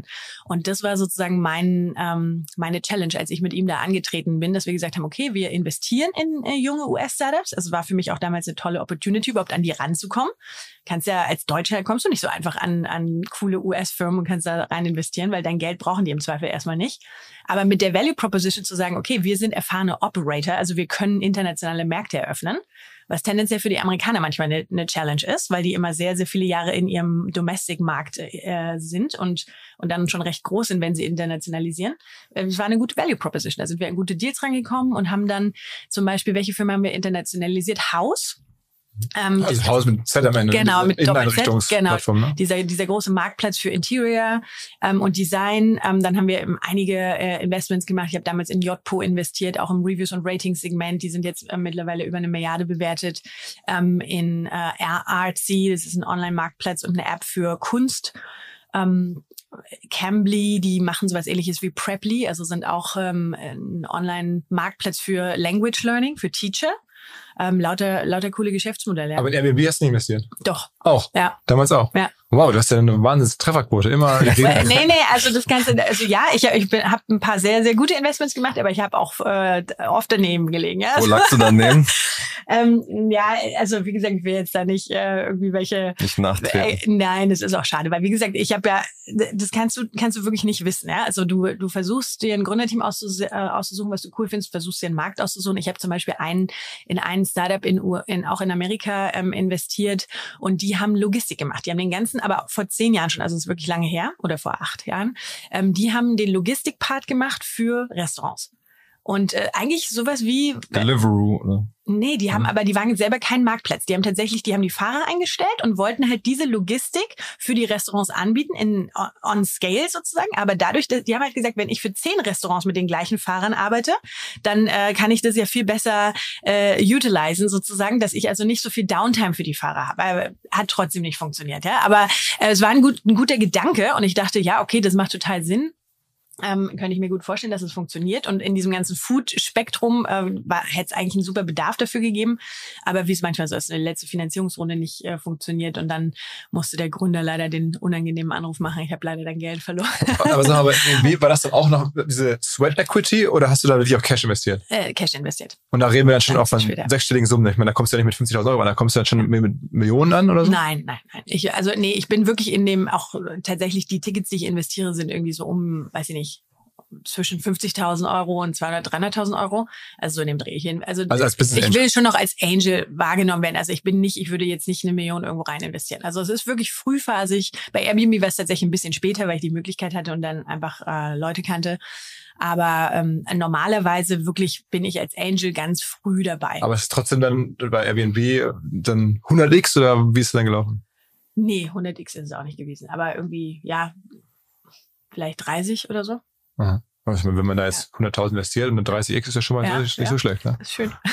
Und das war sozusagen mein ähm, meine Challenge, als ich mit ihm da angetreten bin, dass wir gesagt haben, okay, wir investieren in äh, junge U S-Startups. Also war für mich auch damals eine tolle Opportunity, überhaupt an die ranzukommen. Kannst ja als Deutscher, kommst du nicht so einfach an an coole U S-Firmen und kannst da rein investieren, weil dein Geld brauchen die im Zweifel erstmal nicht. Aber mit der Value Proposition zu sagen, okay, wir sind erfahrene Operator, also wir können internationale Märkte eröffnen, was tendenziell für die Amerikaner manchmal eine, eine Challenge ist, weil die immer sehr, sehr viele Jahre in ihrem Domestic-Markt äh, sind und und dann schon recht groß sind, wenn sie internationalisieren. Es war eine gute Value Proposition. Da sind wir an gute Deals rangekommen und haben dann zum Beispiel, welche Firma haben wir internationalisiert? House. Ähm, also Haus mit Z am Ende. Genau, mit Inneneinrichtungsplattform. Genau, ne? dieser, dieser große Marktplatz für Interior ähm, und Design. Ähm, dann haben wir ähm, einige äh, Investments gemacht. Ich habe damals in Yotpo investiert, auch im Reviews- und Ratings-Segment. Die sind jetzt äh, mittlerweile über eine Milliarde bewertet. Ähm, in äh, Artsy, das ist ein Online-Marktplatz und eine App für Kunst. Ähm, Cambly, die machen sowas Ähnliches wie Preply, also sind auch ähm, ein Online-Marktplatz für Language Learning, für Teacher. Ähm, lauter, lauter coole Geschäftsmodelle. Ja. Aber in Airbnb hast du nicht investiert? Doch. Auch? Ja. Damals auch? Ja. Wow, du hast ja eine wahnsinnige Trefferquote. Immer. nee, nee, also das Ganze, also ja, ich, ich habe ein paar sehr, sehr gute Investments gemacht, aber ich habe auch äh, oft daneben gelegen. Ja? Wo lagst du daneben? ähm, ja, also wie gesagt, ich will jetzt da nicht äh, irgendwie welche... Nicht nachtreten. Äh, nein, das ist auch schade, weil wie gesagt, ich habe ja, das kannst du kannst du wirklich nicht wissen. Ja? Also du du versuchst dir ein Gründerteam auszus- äh, auszusuchen, was du cool findest, versuchst dir einen Markt auszusuchen. Ich habe zum Beispiel einen in einen Startup in, in auch in Amerika ähm, investiert und die haben Logistik gemacht. Die haben den ganzen, aber vor zehn Jahren schon, also es ist wirklich lange her oder vor acht Jahren, ähm, die haben den Logistik-Part gemacht für Restaurants. Und äh, eigentlich sowas wie Deliveroo, oder? Nee, die haben, aber die waren selber kein Marktplatz. Die haben tatsächlich, die haben die Fahrer eingestellt und wollten halt diese Logistik für die Restaurants anbieten, in on scale sozusagen. Aber dadurch, dass, die haben halt gesagt, wenn ich für zehn Restaurants mit den gleichen Fahrern arbeite, dann äh, kann ich das ja viel besser äh, utilisen sozusagen, dass ich also nicht so viel Downtime für die Fahrer habe. Aber hat trotzdem nicht funktioniert, ja. Aber äh, es war ein, gut, ein guter Gedanke und ich dachte, ja, okay, das macht total Sinn. Ähm, könnte ich mir gut vorstellen, dass es funktioniert. Und in diesem ganzen Food-Spektrum äh, hätte es eigentlich einen super Bedarf dafür gegeben. Aber wie es manchmal so ist, eine letzte Finanzierungsrunde nicht äh, funktioniert und dann musste der Gründer leider den unangenehmen Anruf machen. Ich habe leider dann Geld verloren. Aber sag mal, wie war das dann auch noch diese Sweat Equity oder hast du da wirklich auch Cash investiert? Äh, Cash investiert. Und da reden wir dann schon auch von später. sechsstelligen Summen. Ich meine, da kommst du ja nicht mit fünfzigtausend Euro an, da kommst du dann schon mit Millionen an oder so? Nein, nein, nein. Ich, also nee, ich bin wirklich in dem, auch tatsächlich die Tickets, die ich investiere, sind irgendwie so um, weiß ich nicht, zwischen fünfzigtausend Euro und zweihunderttausend, dreihunderttausend Euro. Also so in dem Dreh hin. Also, also als Business ich will schon noch als Angel wahrgenommen werden. Also ich bin nicht, ich würde jetzt nicht eine Million irgendwo rein investieren. Also es ist wirklich frühphasig. Bei Airbnb war es tatsächlich ein bisschen später, weil ich die Möglichkeit hatte und dann einfach äh, Leute kannte. Aber ähm, normalerweise wirklich bin ich als Angel ganz früh dabei. Aber es ist trotzdem dann bei Airbnb dann hundert x oder wie ist es dann gelaufen? Nee, hundert x ist es auch nicht gewesen. Aber irgendwie, ja, vielleicht dreißig oder so. Aha. Also wenn man da jetzt ja. hunderttausend investiert und dann dreißig x ist ja schon mal ja, nicht ja. so schlecht. Ne? Das ist schön.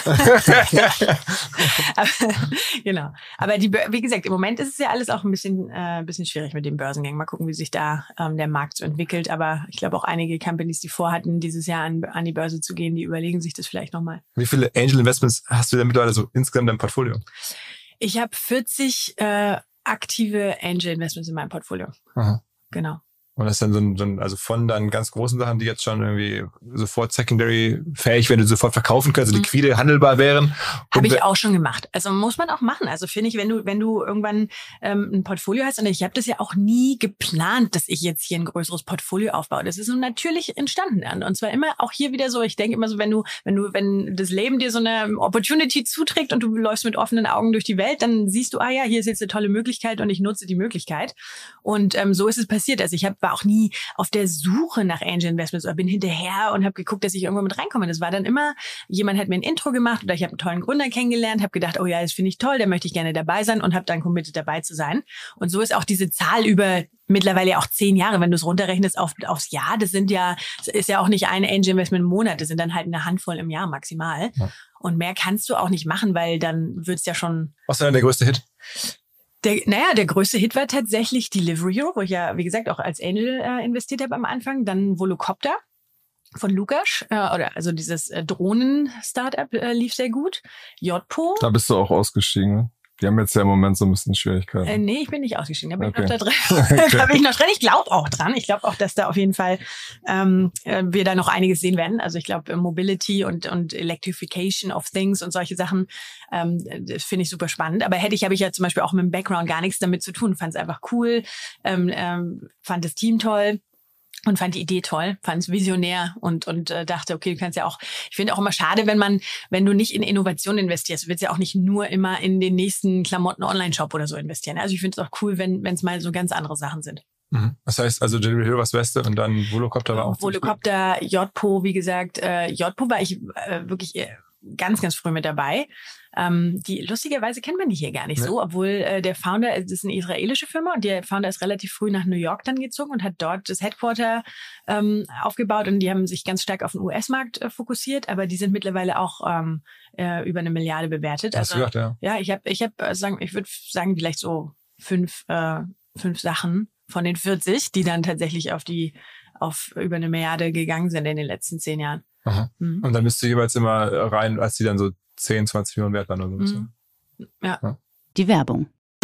Aber, genau. Aber die, wie gesagt, im Moment ist es ja alles auch ein bisschen, äh, ein bisschen schwierig mit den Börsengängen. Mal gucken, wie sich da ähm, der Markt so entwickelt. Aber ich glaube auch einige Companies, die vorhatten, dieses Jahr an, an die Börse zu gehen, die überlegen sich das vielleicht nochmal. Wie viele Angel Investments hast du denn mittlerweile so insgesamt in deinem Portfolio? Ich habe vierzig äh, aktive Angel Investments in meinem Portfolio. Aha. Genau. Und das ist dann so ein, so ein, also von dann ganz großen Sachen, die jetzt schon irgendwie sofort secondary fähig, wenn du sofort verkaufen kannst, also liquide, handelbar wären. Habe ich auch schon gemacht. Also muss man auch machen. Also finde ich, wenn du, wenn du irgendwann ähm, ein Portfolio hast, und ich habe das ja auch nie geplant, dass ich jetzt hier ein größeres Portfolio aufbaue. Das ist so natürlich entstanden. Und zwar immer auch hier wieder so, ich denke immer so, wenn du, wenn du, wenn das Leben dir so eine Opportunity zuträgt und du läufst mit offenen Augen durch die Welt, dann siehst du, ah ja, hier ist jetzt eine tolle Möglichkeit und ich nutze die Möglichkeit. Und ähm, so ist es passiert. Also ich habe auch nie auf der Suche nach Angel Investments oder bin hinterher und habe geguckt, dass ich irgendwo mit reinkomme. Das war dann immer, jemand hat mir ein Intro gemacht oder ich habe einen tollen Gründer kennengelernt, habe gedacht, oh ja, das finde ich toll, da möchte ich gerne dabei sein und habe dann committed dabei zu sein. Und so ist auch diese Zahl über mittlerweile auch zehn Jahre, wenn du es runterrechnest auf, aufs Jahr, das sind ja, das ist ja auch nicht ein Angel Investment im Monat, das sind dann halt eine Handvoll im Jahr maximal. Ja. Und mehr kannst du auch nicht machen, weil dann wird's ja schon... Was war denn der größte Hit? Der, naja, der größte Hit war tatsächlich Deliveroo, wo ich ja, wie gesagt, auch als Angel äh, investiert habe am Anfang. Dann Volocopter von Lukas, äh, oder also dieses äh, Drohnen-Startup äh, lief sehr gut. Jotpo. Da bist du auch ausgestiegen, ne? Die haben jetzt ja im Moment so ein bisschen Schwierigkeiten. Äh, nee, ich bin nicht ausgestiegen. Da bin okay. ich noch da drin. Okay. Da bin ich noch drin. Ich glaube auch dran. Ich glaube auch, dass da auf jeden Fall ähm, wir da noch einiges sehen werden. Also ich glaube, Mobility und und Electrification of Things und solche Sachen ähm, das finde ich super spannend. Aber hätte ich, habe ich ja zum Beispiel auch mit dem Background gar nichts damit zu tun. Fand es einfach cool, ähm, ähm, fand das Team toll. Und fand die Idee toll, fand es visionär und und äh, dachte, okay, du kannst ja auch, ich finde auch immer schade, wenn man, wenn du nicht in Innovation investierst, du willst ja auch nicht nur immer in den nächsten Klamotten-Online-Shop oder so investieren. Also ich finde es auch cool, wenn wenn es mal so ganz andere Sachen sind. Mhm. Das heißt also Deliveroo was Beste und dann Volocopter war auch Volocopter, Jotpo, wie gesagt, äh, Jotpo war ich äh, wirklich äh, ganz, ganz früh mit dabei. Ähm, die lustigerweise kennt man die hier gar nicht ja. so, obwohl äh, der Founder, das ist eine israelische Firma und der Founder ist relativ früh nach New York dann gezogen und hat dort das Headquarter ähm, aufgebaut und die haben sich ganz stark auf den U S-Markt äh, fokussiert, aber die sind mittlerweile auch ähm, äh, über eine Milliarde bewertet. Hast also, du gedacht, ja. Ja, ich habe, ich habe, äh, sagen, ich würde sagen vielleicht so fünf, äh, fünf Sachen von den vierzig, die dann tatsächlich auf die, auf über eine Milliarde gegangen sind in den letzten zehn Jahren. Aha. Mhm. Und dann bist du jeweils immer rein, als die dann so zehn, zwanzig Millionen wert waren oder so. Mhm. Ja. ja. Die Werbung.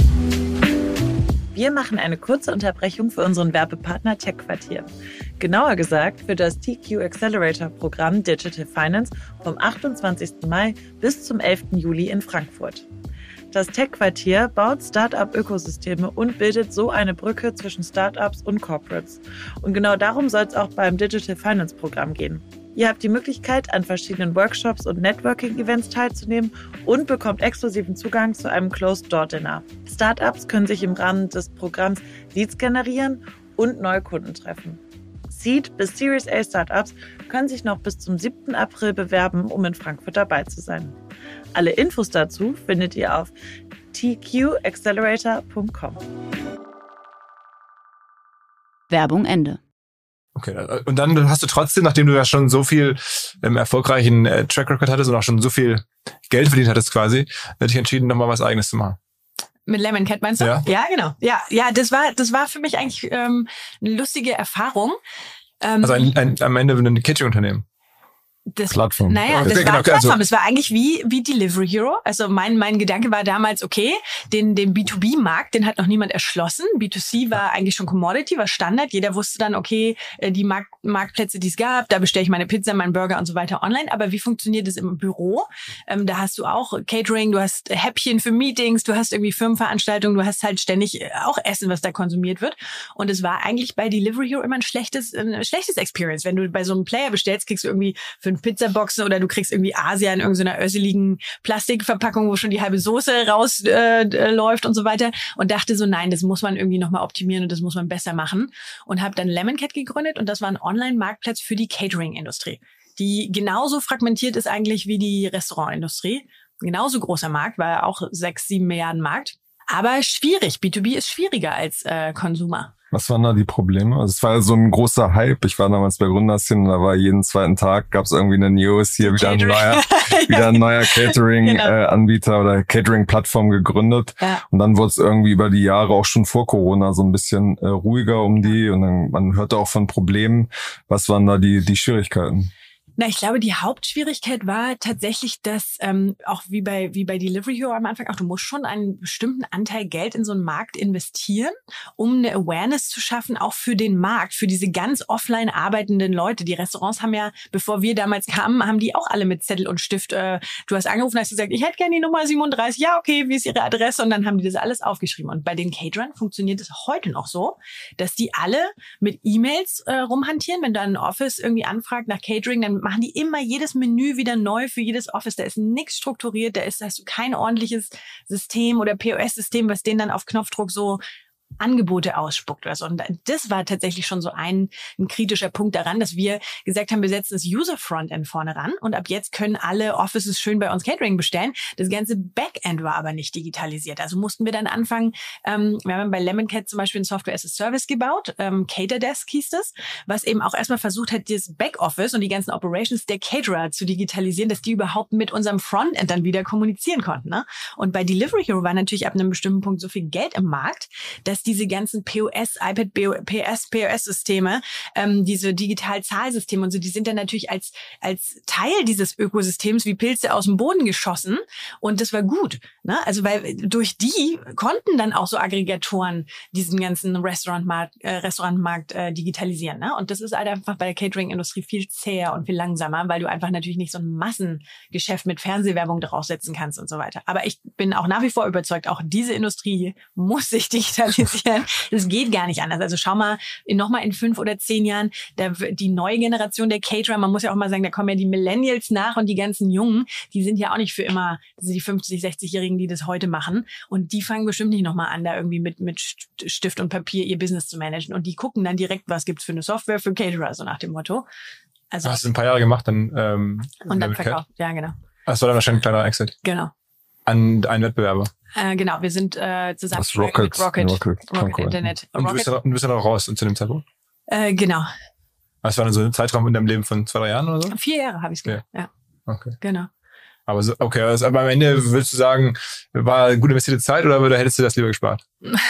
Wir machen eine kurze Unterbrechung für unseren Werbepartner Tech-Quartier. Genauer gesagt für das T Q Accelerator Programm Digital Finance vom achtundzwanzigsten Mai bis zum elften Juli in Frankfurt. Das Tech-Quartier baut Start-up-Ökosysteme und bildet so eine Brücke zwischen Startups und Corporates. Und genau darum soll es auch beim Digital Finance Programm gehen. Ihr habt die Möglichkeit, an verschiedenen Workshops und Networking-Events teilzunehmen und bekommt exklusiven Zugang zu einem Closed-Door-Dinner. Startups können sich im Rahmen des Programms Leads generieren und neue Kunden treffen. Seed bis Series A Startups können sich noch bis zum siebten April bewerben, um in Frankfurt dabei zu sein. Alle Infos dazu findet ihr auf t q accelerator punkt com. Werbung Ende. Okay, und dann hast du trotzdem, nachdem du ja schon so viel ähm, erfolgreichen äh, Track Record hattest und auch schon so viel Geld verdient hattest quasi, dich entschieden, nochmal was Eigenes zu machen. Mit Lemon Cat meinst du? Ja, ja genau. Ja, ja, das war, das war für mich eigentlich ähm, eine lustige Erfahrung. Ähm, also ein, ein, am Ende ein Catering-Unternehmen. Das, Plattform. Naja, das okay, war genau, Plattform. also, es war eigentlich wie wie Delivery Hero. Also mein mein Gedanke war damals, okay, den den B zwei B-Markt, den hat noch niemand erschlossen. B zwei C war eigentlich schon Commodity, war Standard. Jeder wusste dann, okay, die Markt, Marktplätze, die es gab, da bestelle ich meine Pizza, meinen Burger und so weiter online. Aber wie funktioniert das im Büro? Ähm, da hast du auch Catering, du hast Häppchen für Meetings, du hast irgendwie Firmenveranstaltungen, du hast halt ständig auch Essen, was da konsumiert wird. Und es war eigentlich bei Delivery Hero immer ein schlechtes ein schlechtes Experience. Wenn du bei so einem Player bestellst, kriegst du irgendwie fünf Pizzaboxen oder du kriegst irgendwie Asia in irgendeiner össeligen Plastikverpackung, wo schon die halbe Soße rausläuft äh, läuft und so weiter. Und dachte so, nein, das muss man irgendwie nochmal optimieren und das muss man besser machen. Und habe dann Lemon Cat gegründet und das war ein Online-Marktplatz für die Catering-Industrie, die genauso fragmentiert ist eigentlich wie die Restaurantindustrie. Genauso großer Markt, war auch sechs, sieben Milliarden Markt. Aber schwierig. B zwei B ist schwieriger als äh, Consumer. Was waren da die Probleme? Also es war ja so ein großer Hype. Ich war damals bei Gründerszene und da war jeden zweiten Tag gab es irgendwie eine News, hier wieder ein neuer, wieder ein neuer Catering-Anbieter genau. äh, oder Catering-Plattform gegründet. Ja. Und dann wurde es irgendwie über die Jahre auch schon vor Corona so ein bisschen äh, ruhiger um die und dann man hörte auch von Problemen. Was waren da die die Schwierigkeiten? Na, ich glaube, die Hauptschwierigkeit war tatsächlich, dass ähm, auch wie bei wie bei Delivery Hero am Anfang, auch du musst schon einen bestimmten Anteil Geld in so einen Markt investieren, um eine Awareness zu schaffen, auch für den Markt, für diese ganz offline arbeitenden Leute. Die Restaurants haben ja, bevor wir damals kamen, haben die auch alle mit Zettel und Stift. Äh, du hast angerufen, hast gesagt, ich hätte gerne die Nummer siebenunddreißig. Ja, okay, wie ist Ihre Adresse? Und dann haben die das alles aufgeschrieben. Und bei den Caterern funktioniert es heute noch so, dass die alle mit E-Mails äh, rumhantieren. Wenn du ein Office irgendwie anfragt nach Catering, dann machen die immer jedes Menü wieder neu für jedes Office. Da ist nichts strukturiert, da ist, hast du kein ordentliches System oder P O S-System, was denen dann auf Knopfdruck so Angebote ausspuckt oder so. Und das war tatsächlich schon so ein, ein kritischer Punkt daran, dass wir gesagt haben, wir setzen das User-Frontend vorne ran und ab jetzt können alle Offices schön bei uns Catering bestellen. Das ganze Backend war aber nicht digitalisiert. Also mussten wir dann anfangen, ähm, wir haben bei Lemon Cat zum Beispiel ein Software as a Service gebaut, ähm, Caterdesk hieß das, was eben auch erstmal versucht hat, das Backoffice und die ganzen Operations der Caterer zu digitalisieren, dass die überhaupt mit unserem Frontend dann wieder kommunizieren konnten. Ne? Und bei Delivery Hero war natürlich ab einem bestimmten Punkt so viel Geld im Markt, dass diese ganzen P O S, iPad, P S, P O S-Systeme, ähm, diese Digital-Zahlsysteme und so, die sind dann natürlich als als Teil dieses Ökosystems wie Pilze aus dem Boden geschossen und das war gut. Ne? Also weil durch die konnten dann auch so Aggregatoren diesen ganzen Restaurantmarkt, äh, Restaurantmarkt äh, digitalisieren. Ne? Und das ist halt einfach bei der Catering-Industrie viel zäher und viel langsamer, weil du einfach natürlich nicht so ein Massengeschäft mit Fernsehwerbung draufsetzen kannst und so weiter. Aber ich bin auch nach wie vor überzeugt, auch diese Industrie muss sich digitalisieren. Das geht gar nicht anders. Also schau mal, in, noch mal in fünf oder zehn Jahren, da, die neue Generation der Caterer, man muss ja auch mal sagen, da kommen ja die Millennials nach und die ganzen Jungen, die sind ja auch nicht für immer, das sind die fünfzig-, sechzigjährigen, die das heute machen. Und die fangen bestimmt nicht noch mal an, da irgendwie mit, mit Stift und Papier ihr Business zu managen. Und die gucken dann direkt, was gibt's für eine Software für Caterer, so nach dem Motto. Also, hast du ein paar Jahre gemacht, dann ähm, und dann verkauft, ja genau. Das war dann wahrscheinlich ein kleiner Exit. Genau. An einen Wettbewerber. Äh, genau, wir sind äh, zusammen das Rocket, mit Rocket, Rocket, Rocket Internet. Und Rocket. du bist, ja, du bist ja noch raus zu dem Zeitpunkt? Äh, genau. Das war dann so ein Zeitraum in deinem Leben von zwei, drei Jahren oder so? Vier Jahre habe ich es gemacht, ja. ja. Okay. Genau. Aber so, okay, also, aber am Ende würdest du sagen, war eine gut investierte Zeit oder, oder hättest du das lieber gespart?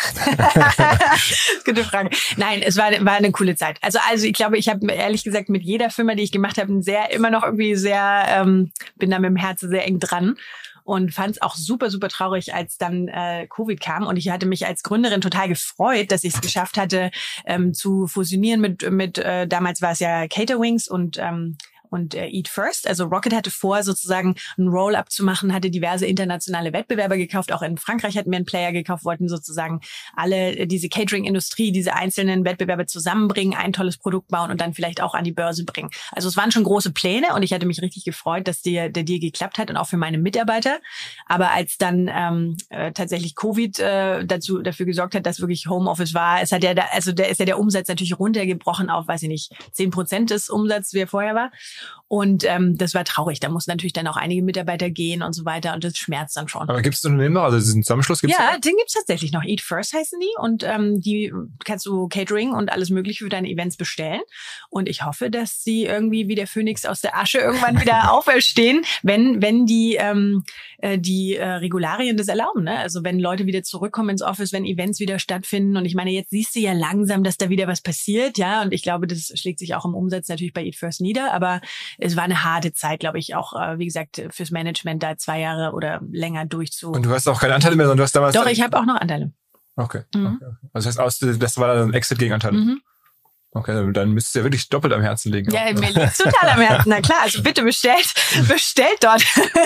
Gute Frage. Nein, es war, war eine coole Zeit. Also, also ich glaube, ich habe ehrlich gesagt mit jeder Firma, die ich gemacht habe, sehr immer noch irgendwie sehr, ähm, bin da mit dem Herzen sehr eng dran. Und fand es auch super, super traurig, als dann äh, Covid kam. Und ich hatte mich als Gründerin total gefreut, dass ich es geschafft hatte, ähm, zu fusionieren mit, mit äh, damals war es ja Caterwings und ähm, und äh, Eat First. Also Rocket hatte vor, sozusagen ein Roll-up zu machen, hatte diverse internationale Wettbewerber gekauft. Auch in Frankreich hatten wir einen Player gekauft, wollten sozusagen alle äh, diese Catering-Industrie, diese einzelnen Wettbewerbe zusammenbringen, ein tolles Produkt bauen und dann vielleicht auch an die Börse bringen. Also es waren schon große Pläne und ich hatte mich richtig gefreut, dass der, der Deal geklappt hat und auch für meine Mitarbeiter. Aber als dann ähm, äh, tatsächlich Covid äh, dazu dafür gesorgt hat, dass wirklich Homeoffice war, es hat ja da, also der ist ja der Umsatz natürlich runtergebrochen auf, weiß ich nicht, zehn Prozent des Umsatzes, wie er vorher war. Und ähm, das war traurig. Da mussten natürlich dann auch einige Mitarbeiter gehen und so weiter und das schmerzt dann schon. Aber gibt es ein Unternehmen noch? Also diesen Zusammenschluss gibt's Ja, noch? den gibt's tatsächlich noch. Eat First heißen die und ähm, die kannst du Catering und alles Mögliche für deine Events bestellen. Und ich hoffe, dass sie irgendwie wie der Phönix aus der Asche irgendwann wieder auferstehen, wenn wenn die ähm, äh, die äh, Regularien das erlauben. Ne? Also wenn Leute wieder zurückkommen ins Office, wenn Events wieder stattfinden. Und ich meine, jetzt siehst du ja langsam, dass da wieder was passiert, ja. Und ich glaube, das schlägt sich auch im Umsatz natürlich bei Eat First nieder. Aber es war eine harte Zeit, glaube ich, auch äh, wie gesagt fürs Management da zwei Jahre oder länger durchzu. Und du hast auch keine Anteile mehr, sondern du hast damals... Doch, ich habe auch noch Anteile. Okay. Mhm. okay. Also das heißt, aus, das war dann ein Exit gegen Anteile. Mhm. Okay, dann müsstest du ja wirklich doppelt am Herzen liegen. Ja, mir liegt's total am Herzen. Na klar, also bitte bestellt, bestellt dort.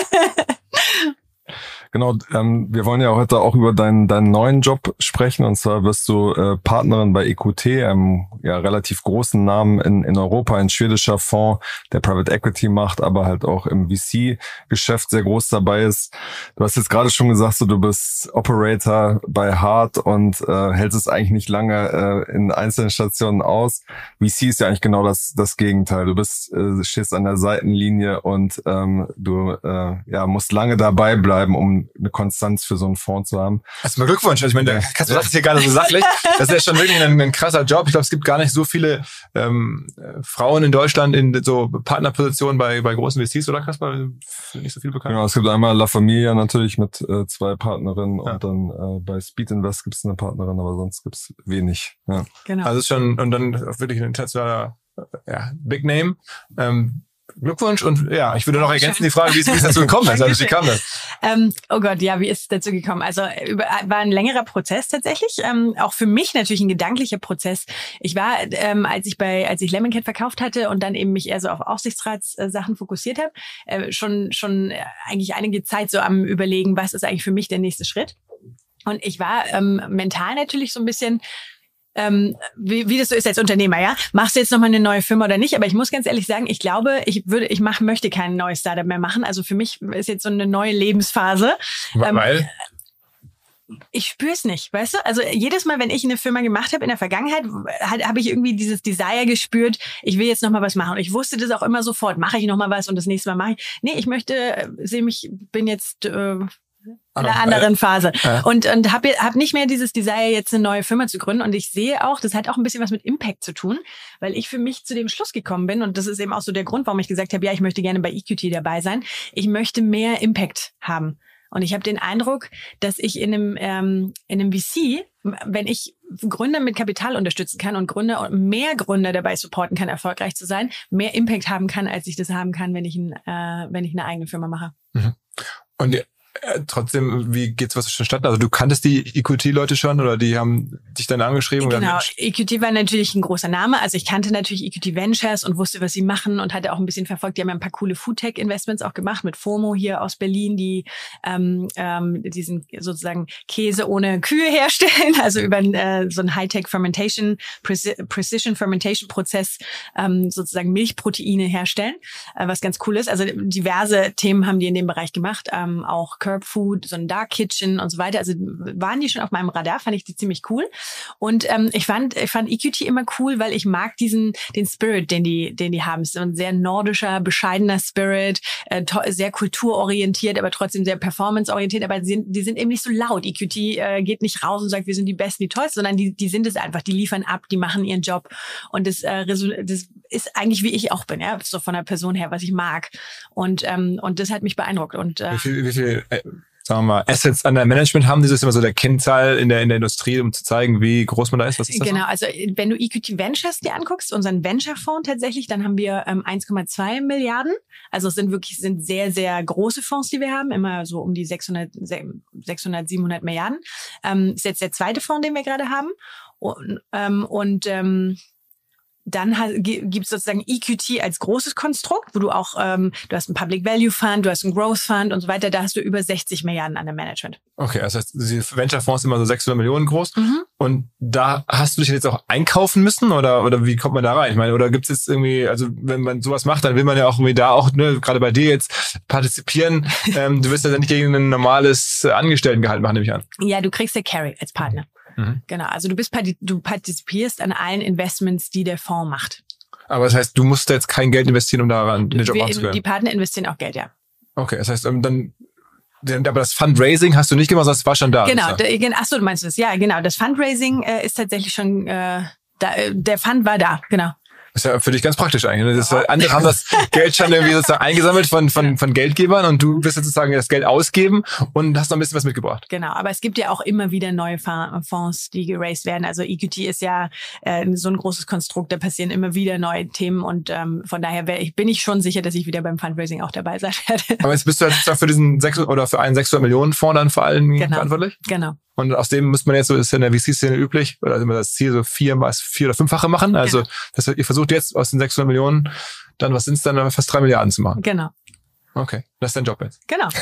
Genau, ähm, wir wollen ja heute auch über deinen deinen neuen Job sprechen. Und zwar wirst du äh, Partnerin bei E Q T, einem ja relativ großen Namen in in Europa, ein schwedischer Fonds, der Private Equity macht, aber halt auch im V C-Geschäft sehr groß dabei ist. Du hast jetzt gerade schon gesagt, so, du bist Operator bei Hart und äh, hältst es eigentlich nicht lange äh, in einzelnen Stationen aus. V C ist ja eigentlich genau das das Gegenteil. Du bist äh, stehst an der Seitenlinie und ähm, du äh, ja musst lange dabei bleiben, um eine Konstanz für so einen Fonds zu haben. Erstmal Glückwunsch. Also ich meine, kannst du das hier gerade so sachlich? Das ist ja schon wirklich ein, ein krasser Job. Ich glaube, es gibt gar nicht so viele ähm, Frauen in Deutschland in so Partnerpositionen bei bei großen V Cs, oder Kasper? Nicht so viel bekannt. Genau, es gibt einmal La Familia natürlich mit äh, zwei Partnerinnen ja. und dann äh, bei Speed Invest gibt es eine Partnerin, aber sonst gibt es wenig. Ja. Genau. Also es ist schon, und dann wirklich ein internationaler ja, Big Name. Ähm, Glückwunsch und ja, ich würde noch ergänzen die Frage, wie es, wie es dazu gekommen ist. Also wie kam das? Ähm, oh Gott, ja, wie ist es dazu gekommen? Also über, war ein längerer Prozess tatsächlich, ähm, auch für mich natürlich ein gedanklicher Prozess. Ich war, ähm, als ich bei, als ich Lemon Cat verkauft hatte und dann eben mich eher so auf Aufsichtsratssachen fokussiert habe, äh, schon schon eigentlich einige Zeit so am Überlegen, was ist eigentlich für mich der nächste Schritt. Und ich war ähm, mental natürlich so ein bisschen Ähm, wie, wie das so ist als Unternehmer, ja? Machst du jetzt nochmal eine neue Firma oder nicht? Aber ich muss ganz ehrlich sagen, ich glaube, ich würde, ich mach, möchte kein neues Startup mehr machen. Also für mich ist jetzt so eine neue Lebensphase. Weil? Ähm, ich spüre es nicht, weißt du? Also jedes Mal, wenn ich eine Firma gemacht habe in der Vergangenheit, habe ich irgendwie dieses Desire gespürt, ich will jetzt nochmal was machen. Und ich wusste das auch immer sofort, mache ich nochmal was und das nächste Mal mache ich. Nee, ich möchte, sehe mich, bin jetzt... Äh, in einer anderen Phase. Ja. Und, und habe hab nicht mehr dieses Desire, jetzt eine neue Firma zu gründen. Und ich sehe auch, das hat auch ein bisschen was mit Impact zu tun, weil ich für mich zu dem Schluss gekommen bin. Und das ist eben auch so der Grund, warum ich gesagt habe, ja, ich möchte gerne bei E Q T dabei sein. Ich möchte mehr Impact haben. Und ich habe den Eindruck, dass ich in einem, ähm, in einem V C, wenn ich Gründer mit Kapital unterstützen kann und Gründer und mehr Gründer dabei supporten kann, erfolgreich zu sein, mehr Impact haben kann, als ich das haben kann, wenn ich, ein, äh, wenn ich eine eigene Firma mache. Mhm. Und ja. Äh, trotzdem, wie geht's was zustande? Also du kanntest die E Q T-Leute schon oder die haben dich dann angeschrieben? Genau, oder E Q T war natürlich ein großer Name. Also ich kannte natürlich E Q T Ventures und wusste, was sie machen und hatte auch ein bisschen verfolgt. Die haben ja ein paar coole Foodtech-Investments auch gemacht mit FOMO hier aus Berlin, die ähm, ähm, diesen sozusagen Käse ohne Kühe herstellen, also über äh, so einen Hightech-Fermentation, Precision-Fermentation-Prozess ähm, sozusagen Milchproteine herstellen, äh, was ganz cool ist. Also diverse Themen haben die in dem Bereich gemacht, ähm, auch Curb Food, so ein Dark Kitchen und so weiter. Also waren die schon auf meinem Radar, fand ich die ziemlich cool. Und ähm, ich fand ich fand E Q T immer cool, weil ich mag diesen den Spirit, den die den die haben. Es ist so ein sehr nordischer, bescheidener Spirit, äh, sehr kulturorientiert, aber trotzdem sehr performanceorientiert. Aber die sind, die sind eben nicht so laut. E Q T äh, geht nicht raus und sagt, wir sind die Besten, die Tollsten, sondern die die sind es einfach. Die liefern ab, die machen ihren Job. Und das äh, das ist eigentlich wie ich auch bin, ja, so von der Person her, was ich mag. Und ähm, und das hat mich beeindruckt. Und äh, wie viel, wie viel äh, sagen wir mal, Assets an der Management haben, das ist immer so der Kennzahl in der in der Industrie, um zu zeigen, wie groß man da ist. Was ist das? Genau, also wenn du E Q T Ventures dir anguckst, unseren Venture-Fonds tatsächlich, dann haben wir ähm, eins Komma zwei Milliarden. Also es sind wirklich sind sehr, sehr große Fonds, die wir haben, immer so um die sechshundert, siebenhundert Milliarden. Ähm, ist jetzt der zweite Fonds, den wir gerade haben. Und, ähm, und ähm, dann gibt es sozusagen E Q T als großes Konstrukt, wo du auch, ähm, du hast einen Public Value Fund, du hast einen Growth Fund und so weiter, da hast du über sechzig Milliarden an dem Management. Okay, das heißt, die Venture-Fonds sind immer so sechshundert Millionen groß. Mhm. Und da hast du dich jetzt auch einkaufen müssen oder oder wie kommt man da rein? Ich meine, oder gibt es jetzt irgendwie, also wenn man sowas macht, dann will man ja auch irgendwie da auch, ne, gerade bei dir jetzt partizipieren. ähm, du wirst ja nicht gegen ein normales Angestelltengehalt machen, nehme ich an. Ja, du kriegst ja Carry als Partner. Mhm. Genau, also du bist du partizipierst an allen Investments, die der Fonds macht. Aber das heißt, du musst da jetzt kein Geld investieren, um daran den Job machen zu können? Die Partner investieren auch Geld, ja. Okay, das heißt, dann aber das Fundraising hast du nicht gemacht, das war schon da. Genau, da, ach so, du meinst das? Ja, genau. Das Fundraising äh, ist tatsächlich schon, äh, da, der Fund war da, genau. Das ist ja für dich ganz praktisch eigentlich. Das ist, andere haben das Geld schon irgendwie sozusagen eingesammelt von, von, von Geldgebern und du wirst jetzt sozusagen das Geld ausgeben und hast noch ein bisschen was mitgebracht. Genau, aber es gibt ja auch immer wieder neue Fonds, die geraced werden. Also E Q T ist ja äh, so ein großes Konstrukt, da passieren immer wieder neue Themen und ähm, von daher wär ich, bin ich schon sicher, dass ich wieder beim Fundraising auch dabei sein werde. Aber jetzt bist du halt für diesen sechshundert oder für einen sechshundert Millionen Fonds dann vor allem genau. verantwortlich? Genau. Und aus dem müsste man jetzt, so ist ja in der V C-Szene üblich, oder immer das Ziel so vier, vier oder fünffache machen. Also genau. das, ihr versucht jetzt aus den sechshundert Millionen dann, was sind es dann, fast drei Milliarden zu machen. Genau. Okay, das ist dein Job jetzt. Genau.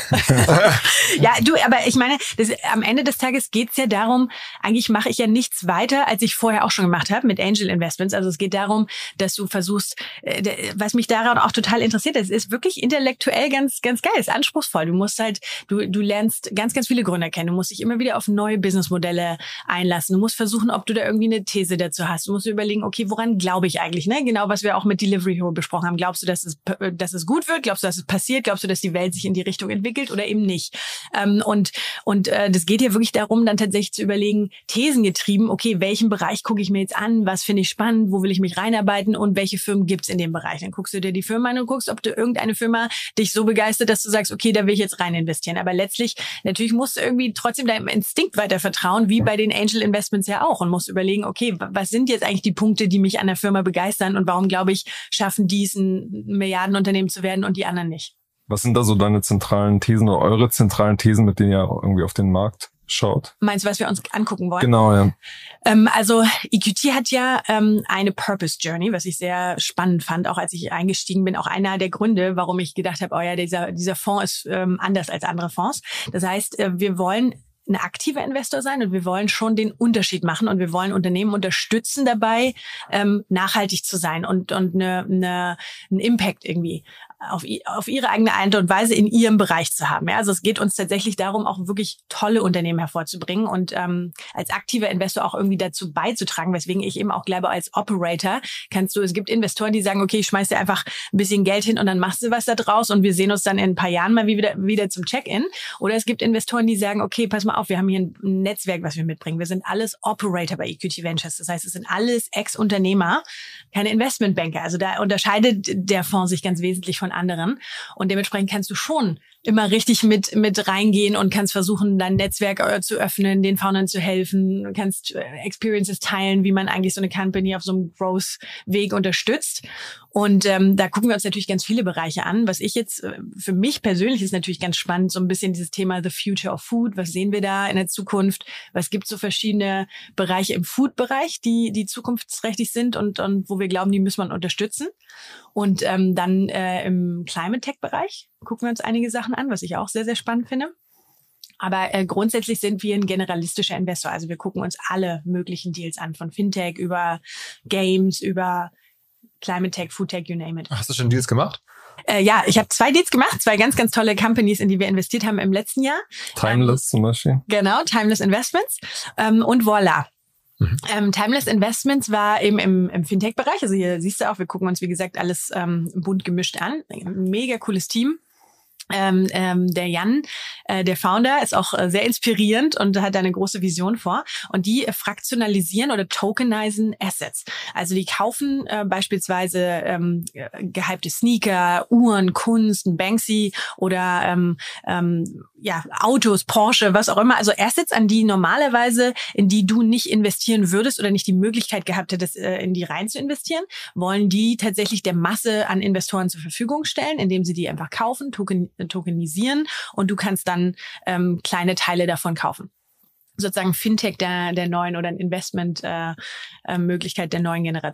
Ja, du, aber ich meine, das, am Ende des Tages geht's ja darum, eigentlich mache ich ja nichts weiter, als ich vorher auch schon gemacht habe mit Angel Investments. Also es geht darum, dass du versuchst, äh, was mich daran auch total interessiert, es ist wirklich intellektuell ganz ganz geil, ist anspruchsvoll. Du musst halt, du du lernst ganz, ganz viele Gründer kennen. Du musst dich immer wieder auf neue Businessmodelle einlassen. Du musst versuchen, ob du da irgendwie eine These dazu hast. Du musst überlegen, okay, woran glaube ich eigentlich? Ne? Genau, was wir auch mit Delivery Hero besprochen haben. Glaubst du, dass es, dass es gut wird? Glaubst du, dass es passiert? Glaubst du, dass die Welt sich in die Richtung entwickelt oder eben nicht? Ähm, und und äh, das geht ja wirklich darum, dann tatsächlich zu überlegen, thesengetrieben, okay, welchen Bereich gucke ich mir jetzt an? Was finde ich spannend? Wo will ich mich reinarbeiten? Und welche Firmen gibt's in dem Bereich? Dann guckst du dir die Firma an und guckst, ob du irgendeine Firma dich so begeistert, dass du sagst, okay, da will ich jetzt rein investieren. Aber letztlich, natürlich musst du irgendwie trotzdem deinem Instinkt weiter vertrauen, wie bei den Angel Investments ja auch, und musst überlegen, okay, was sind jetzt eigentlich die Punkte, die mich an der Firma begeistern und warum, glaube ich, schaffen die es, ein Milliardenunternehmen zu werden und die anderen nicht? Was sind da so deine zentralen Thesen oder eure zentralen Thesen, mit denen ihr irgendwie auf den Markt schaut? Meinst du, was wir uns angucken wollen? Genau, ja. Ähm, also E Q T hat ja ähm, eine Purpose Journey, was ich sehr spannend fand, auch als ich eingestiegen bin. Auch einer der Gründe, warum ich gedacht habe, oh ja, dieser dieser Fonds ist ähm, anders als andere Fonds. Das heißt, äh, wir wollen ein aktiver Investor sein und wir wollen schon den Unterschied machen und wir wollen Unternehmen unterstützen dabei, ähm, nachhaltig zu sein und und eine, eine, einen Impact irgendwie auf, auf ihre eigene Art und Weise in ihrem Bereich zu haben. Ja, also es geht uns tatsächlich darum, auch wirklich tolle Unternehmen hervorzubringen und ähm, als aktiver Investor auch irgendwie dazu beizutragen, weswegen ich eben auch glaube, als Operator kannst du, es gibt Investoren, die sagen, okay, ich schmeiß dir einfach ein bisschen Geld hin und dann machst du was da draus und wir sehen uns dann in ein paar Jahren mal wieder, wieder zum Check-in. Oder es gibt Investoren, die sagen, okay, pass mal auf, wir haben hier ein Netzwerk, was wir mitbringen. Wir sind alles Operator bei E Q T Ventures. Das heißt, es sind alles Ex-Unternehmer, keine Investmentbanker. Also da unterscheidet der Fonds sich ganz wesentlich von anderen. Und dementsprechend kannst du schon immer richtig mit mit reingehen und kannst versuchen, dein Netzwerk zu öffnen, den Foundern zu helfen, du kannst Experiences teilen, wie man eigentlich so eine Company auf so einem Growth-Weg unterstützt. Und ähm, da gucken wir uns natürlich ganz viele Bereiche an. Was ich jetzt, für mich persönlich ist natürlich ganz spannend, so ein bisschen dieses Thema The Future of Food. Was sehen wir da in der Zukunft? Was gibt es so verschiedene Bereiche im Food-Bereich, die die zukunftsträchtig sind und, und wo wir glauben, die müssen wir unterstützen. Und ähm, dann äh, im Climate-Tech-Bereich gucken wir uns einige Sachen an, was ich auch sehr, sehr spannend finde. Aber äh, grundsätzlich sind wir ein generalistischer Investor. Also wir gucken uns alle möglichen Deals an, von Fintech über Games, über Climate Tech, Food Tech, you name it. Hast du schon Deals gemacht? Äh, ja, ich habe zwei Deals gemacht, zwei ganz, ganz tolle Companies, in die wir investiert haben im letzten Jahr. Timeless ähm, zum Beispiel. Genau, Timeless Investments ähm, und Voila. Mhm. Ähm, Timeless Investments war eben im, im Fintech-Bereich. Also hier siehst du auch, wir gucken uns, wie gesagt, alles ähm, bunt gemischt an. Mega cooles Team. Ähm, ähm, der Jan, äh, der Founder, ist auch äh, sehr inspirierend und hat eine große Vision vor. Und die äh, fraktionalisieren oder tokenisen Assets. Also die kaufen äh, beispielsweise ähm, gehypte Sneaker, Uhren, Kunst, ein Banksy oder ähm, ähm, ja Autos, Porsche, was auch immer. Also Assets, an die normalerweise, in die du nicht investieren würdest oder nicht die Möglichkeit gehabt hättest, äh, in die rein zu investieren, wollen die tatsächlich der Masse an Investoren zur Verfügung stellen, indem sie die einfach kaufen, token tokenisieren und du kannst dann ähm, kleine Teile davon kaufen. Sozusagen Fintech der, der neuen oder ein Investment äh, äh, Möglichkeit der neuen Generation.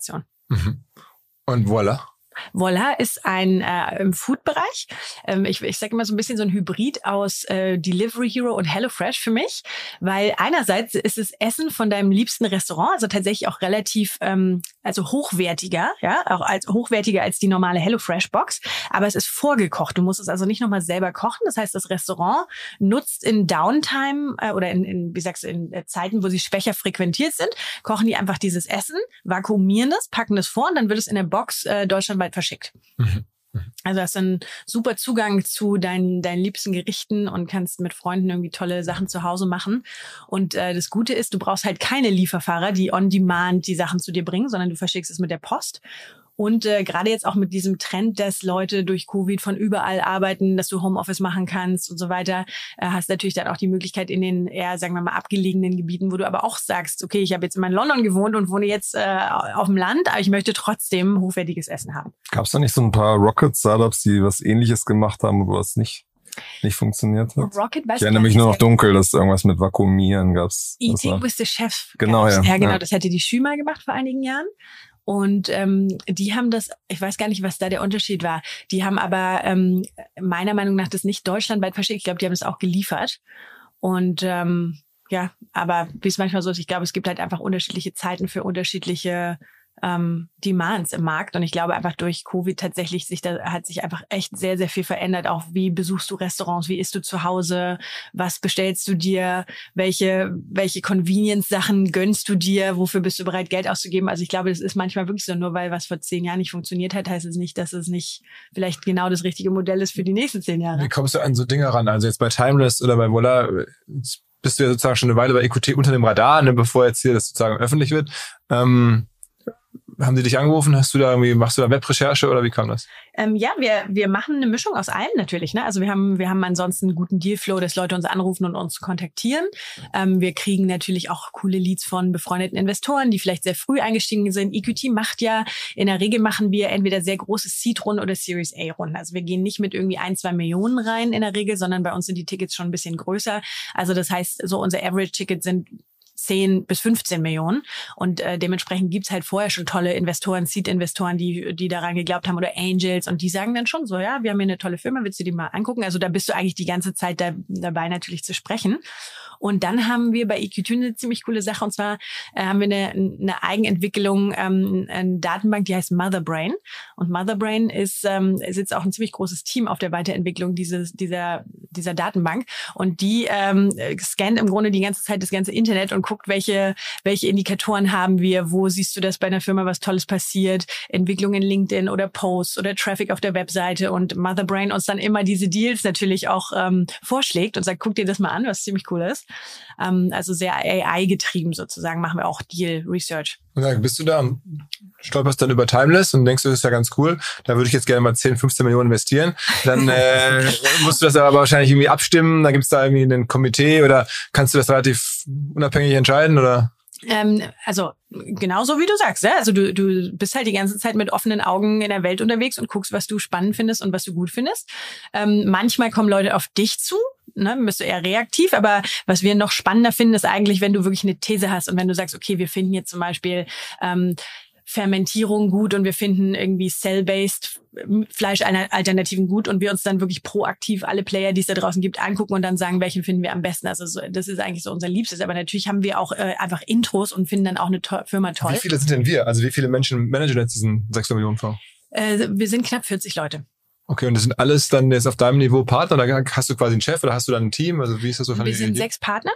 Mhm. Und voilà. Voila ist ein äh, im Food-Bereich. Ähm, ich ich sage immer so ein bisschen so ein Hybrid aus äh, Delivery Hero und HelloFresh für mich, weil einerseits ist es Essen von deinem liebsten Restaurant, also tatsächlich auch relativ ähm, also hochwertiger, ja, auch als hochwertiger als die normale HelloFresh-Box, aber es ist vorgekocht. Du musst es also nicht nochmal selber kochen. Das heißt, das Restaurant nutzt in Downtime äh, oder in, in wie sagst du in äh, Zeiten, wo sie schwächer frequentiert sind, kochen die einfach dieses Essen, vakuumieren das, packen das vor und dann wird es in der Box äh, deutschlandweit verschickt. Mhm. Also hast du einen super Zugang zu deinen, deinen liebsten Gerichten und kannst mit Freunden irgendwie tolle Sachen zu Hause machen. Und äh, das Gute ist, du brauchst halt keine Lieferfahrer, die on demand die Sachen zu dir bringen, sondern du verschickst es mit der Post. Und äh, gerade jetzt auch mit diesem Trend, dass Leute durch Covid von überall arbeiten, dass du Homeoffice machen kannst und so weiter, äh, hast natürlich dann auch die Möglichkeit in den eher, sagen wir mal, abgelegenen Gebieten, wo du aber auch sagst, okay, ich habe jetzt immer in London gewohnt und wohne jetzt äh, auf dem Land, aber ich möchte trotzdem hochwertiges Essen haben. Gab es da nicht so ein paar Rocket-Startups, die was Ähnliches gemacht haben, wo es nicht nicht funktioniert hat? Rocket, weiß ich erinnere mich nur noch dunkel, dass irgendwas mit Vakuumieren gab's. Eating with the Chef. Genau, ja. Ja, genau, ja. das hatte die Schü mal gemacht vor einigen Jahren. Und ähm, die haben das, ich weiß gar nicht, was da der Unterschied war. Die haben aber ähm, meiner Meinung nach das nicht deutschlandweit verschickt. Ich glaube, die haben das auch geliefert. Und ähm, ja, aber wie es manchmal so ist, ich glaube, es gibt halt einfach unterschiedliche Zeiten für unterschiedliche ähm, Demands im Markt. Und ich glaube einfach durch Covid tatsächlich sich da hat sich einfach echt sehr, sehr viel verändert. Auch wie besuchst du Restaurants, wie isst du zu Hause, was bestellst du dir, welche welche Convenience-Sachen gönnst du dir, wofür bist du bereit, Geld auszugeben. Also ich glaube, das ist manchmal wirklich so, nur weil was vor zehn Jahren nicht funktioniert hat, heißt es nicht, dass es nicht vielleicht genau das richtige Modell ist für die nächsten zehn Jahre. Wie kommst du an so Dinge ran? Also jetzt bei Timeless oder bei Voila bist du ja sozusagen schon eine Weile bei E Q T unter dem Radar, ne, bevor jetzt hier das sozusagen öffentlich wird. Ähm, haben die dich angerufen? Hast du da irgendwie, machst du da Webrecherche oder wie kam das? Ähm, ja, wir wir machen eine Mischung aus allem natürlich. Ne? Also wir haben wir haben ansonsten einen guten Dealflow, dass Leute uns anrufen und uns kontaktieren. Ähm, wir kriegen natürlich auch coole Leads von befreundeten Investoren, die vielleicht sehr früh eingestiegen sind. E Q T macht ja, in der Regel machen wir entweder sehr große Seed-Runden oder Series A-Runden. Also wir gehen nicht mit irgendwie ein, zwei Millionen rein in der Regel, sondern bei uns sind die Tickets schon ein bisschen größer. Also das heißt, so unser Average-Ticket sind zehn bis fünfzehn Millionen und äh, dementsprechend gibt's halt vorher schon tolle Investoren, Seed-Investoren, die die daran geglaubt haben oder Angels und die sagen dann schon so, ja, wir haben hier eine tolle Firma, willst du die mal angucken? Also da bist du eigentlich die ganze Zeit da, dabei natürlich zu sprechen. Und dann haben wir bei E Q T eine ziemlich coole Sache und zwar äh, haben wir eine, eine Eigenentwicklung, ähm, eine Datenbank, die heißt Motherbrain und Motherbrain ist ähm, ist jetzt auch ein ziemlich großes Team auf der Weiterentwicklung dieses dieser dieser Datenbank und die ähm, scannt im Grunde die ganze Zeit das ganze Internet und guckt, welche welche Indikatoren haben wir, wo siehst du, dass bei einer Firma was Tolles passiert, Entwicklung in LinkedIn oder Posts oder Traffic auf der Webseite und Motherbrain uns dann immer diese Deals natürlich auch ähm, vorschlägt und sagt, guck dir das mal an, was ziemlich cool ist. Ähm, also sehr A I-getrieben sozusagen machen wir auch Deal Research. Und dann bist du da und stolperst dann über Timeless und denkst, das ist ja ganz cool, da würde ich jetzt gerne mal zehn, fünfzehn Millionen investieren. Dann äh, musst du das aber wahrscheinlich irgendwie abstimmen, da gibt's da irgendwie ein Komitee oder kannst du das relativ unabhängig entscheiden oder? Ähm, also genauso wie du sagst, ja? Also du, du bist halt die ganze Zeit mit offenen Augen in der Welt unterwegs und guckst, was du spannend findest und was du gut findest. Ähm, manchmal kommen Leute auf dich zu, ne, bist du eher reaktiv, aber was wir noch spannender finden, ist eigentlich, wenn du wirklich eine These hast und wenn du sagst, okay, wir finden jetzt zum Beispiel ähm, Fermentierung gut und wir finden irgendwie Cell-based Fleischalternativen gut und wir uns dann wirklich proaktiv alle Player, die es da draußen gibt, angucken und dann sagen, welchen finden wir am besten. Also so, das ist eigentlich so unser Liebstes. Aber natürlich haben wir auch äh, einfach Intros und finden dann auch eine to- Firma toll. Wie viele sind denn wir? Also wie viele Menschen managen jetzt diesen sechs Millionen Fonds? Äh, wir sind knapp vierzig Leute. Okay, und das sind alles dann jetzt auf deinem Niveau Partner? Oder hast du quasi einen Chef oder hast du dann ein Team? Also wie ist das so? Wir sind sechs Partner.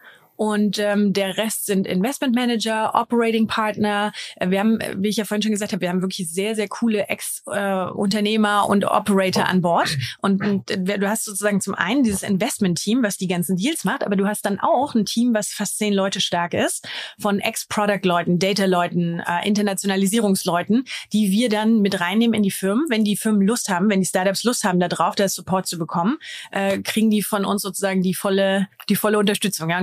Und ähm, der Rest sind Investment Manager, Operating Partner. Wir haben, wie ich ja vorhin schon gesagt habe, wir haben wirklich sehr, sehr coole Ex-Unternehmer äh, und Operator an Bord. Und, und du hast sozusagen zum einen dieses Investment-Team, was die ganzen Deals macht, aber du hast dann auch ein Team, was fast zehn Leute stark ist, von Ex-Product-Leuten, Data-Leuten, äh, Internationalisierungsleuten, die wir dann mit reinnehmen in die Firmen. Wenn die Firmen Lust haben, wenn die Startups Lust haben, da drauf, das Support zu bekommen, äh, kriegen die von uns sozusagen die volle, die volle Unterstützung. Ja? Und also ein bisschen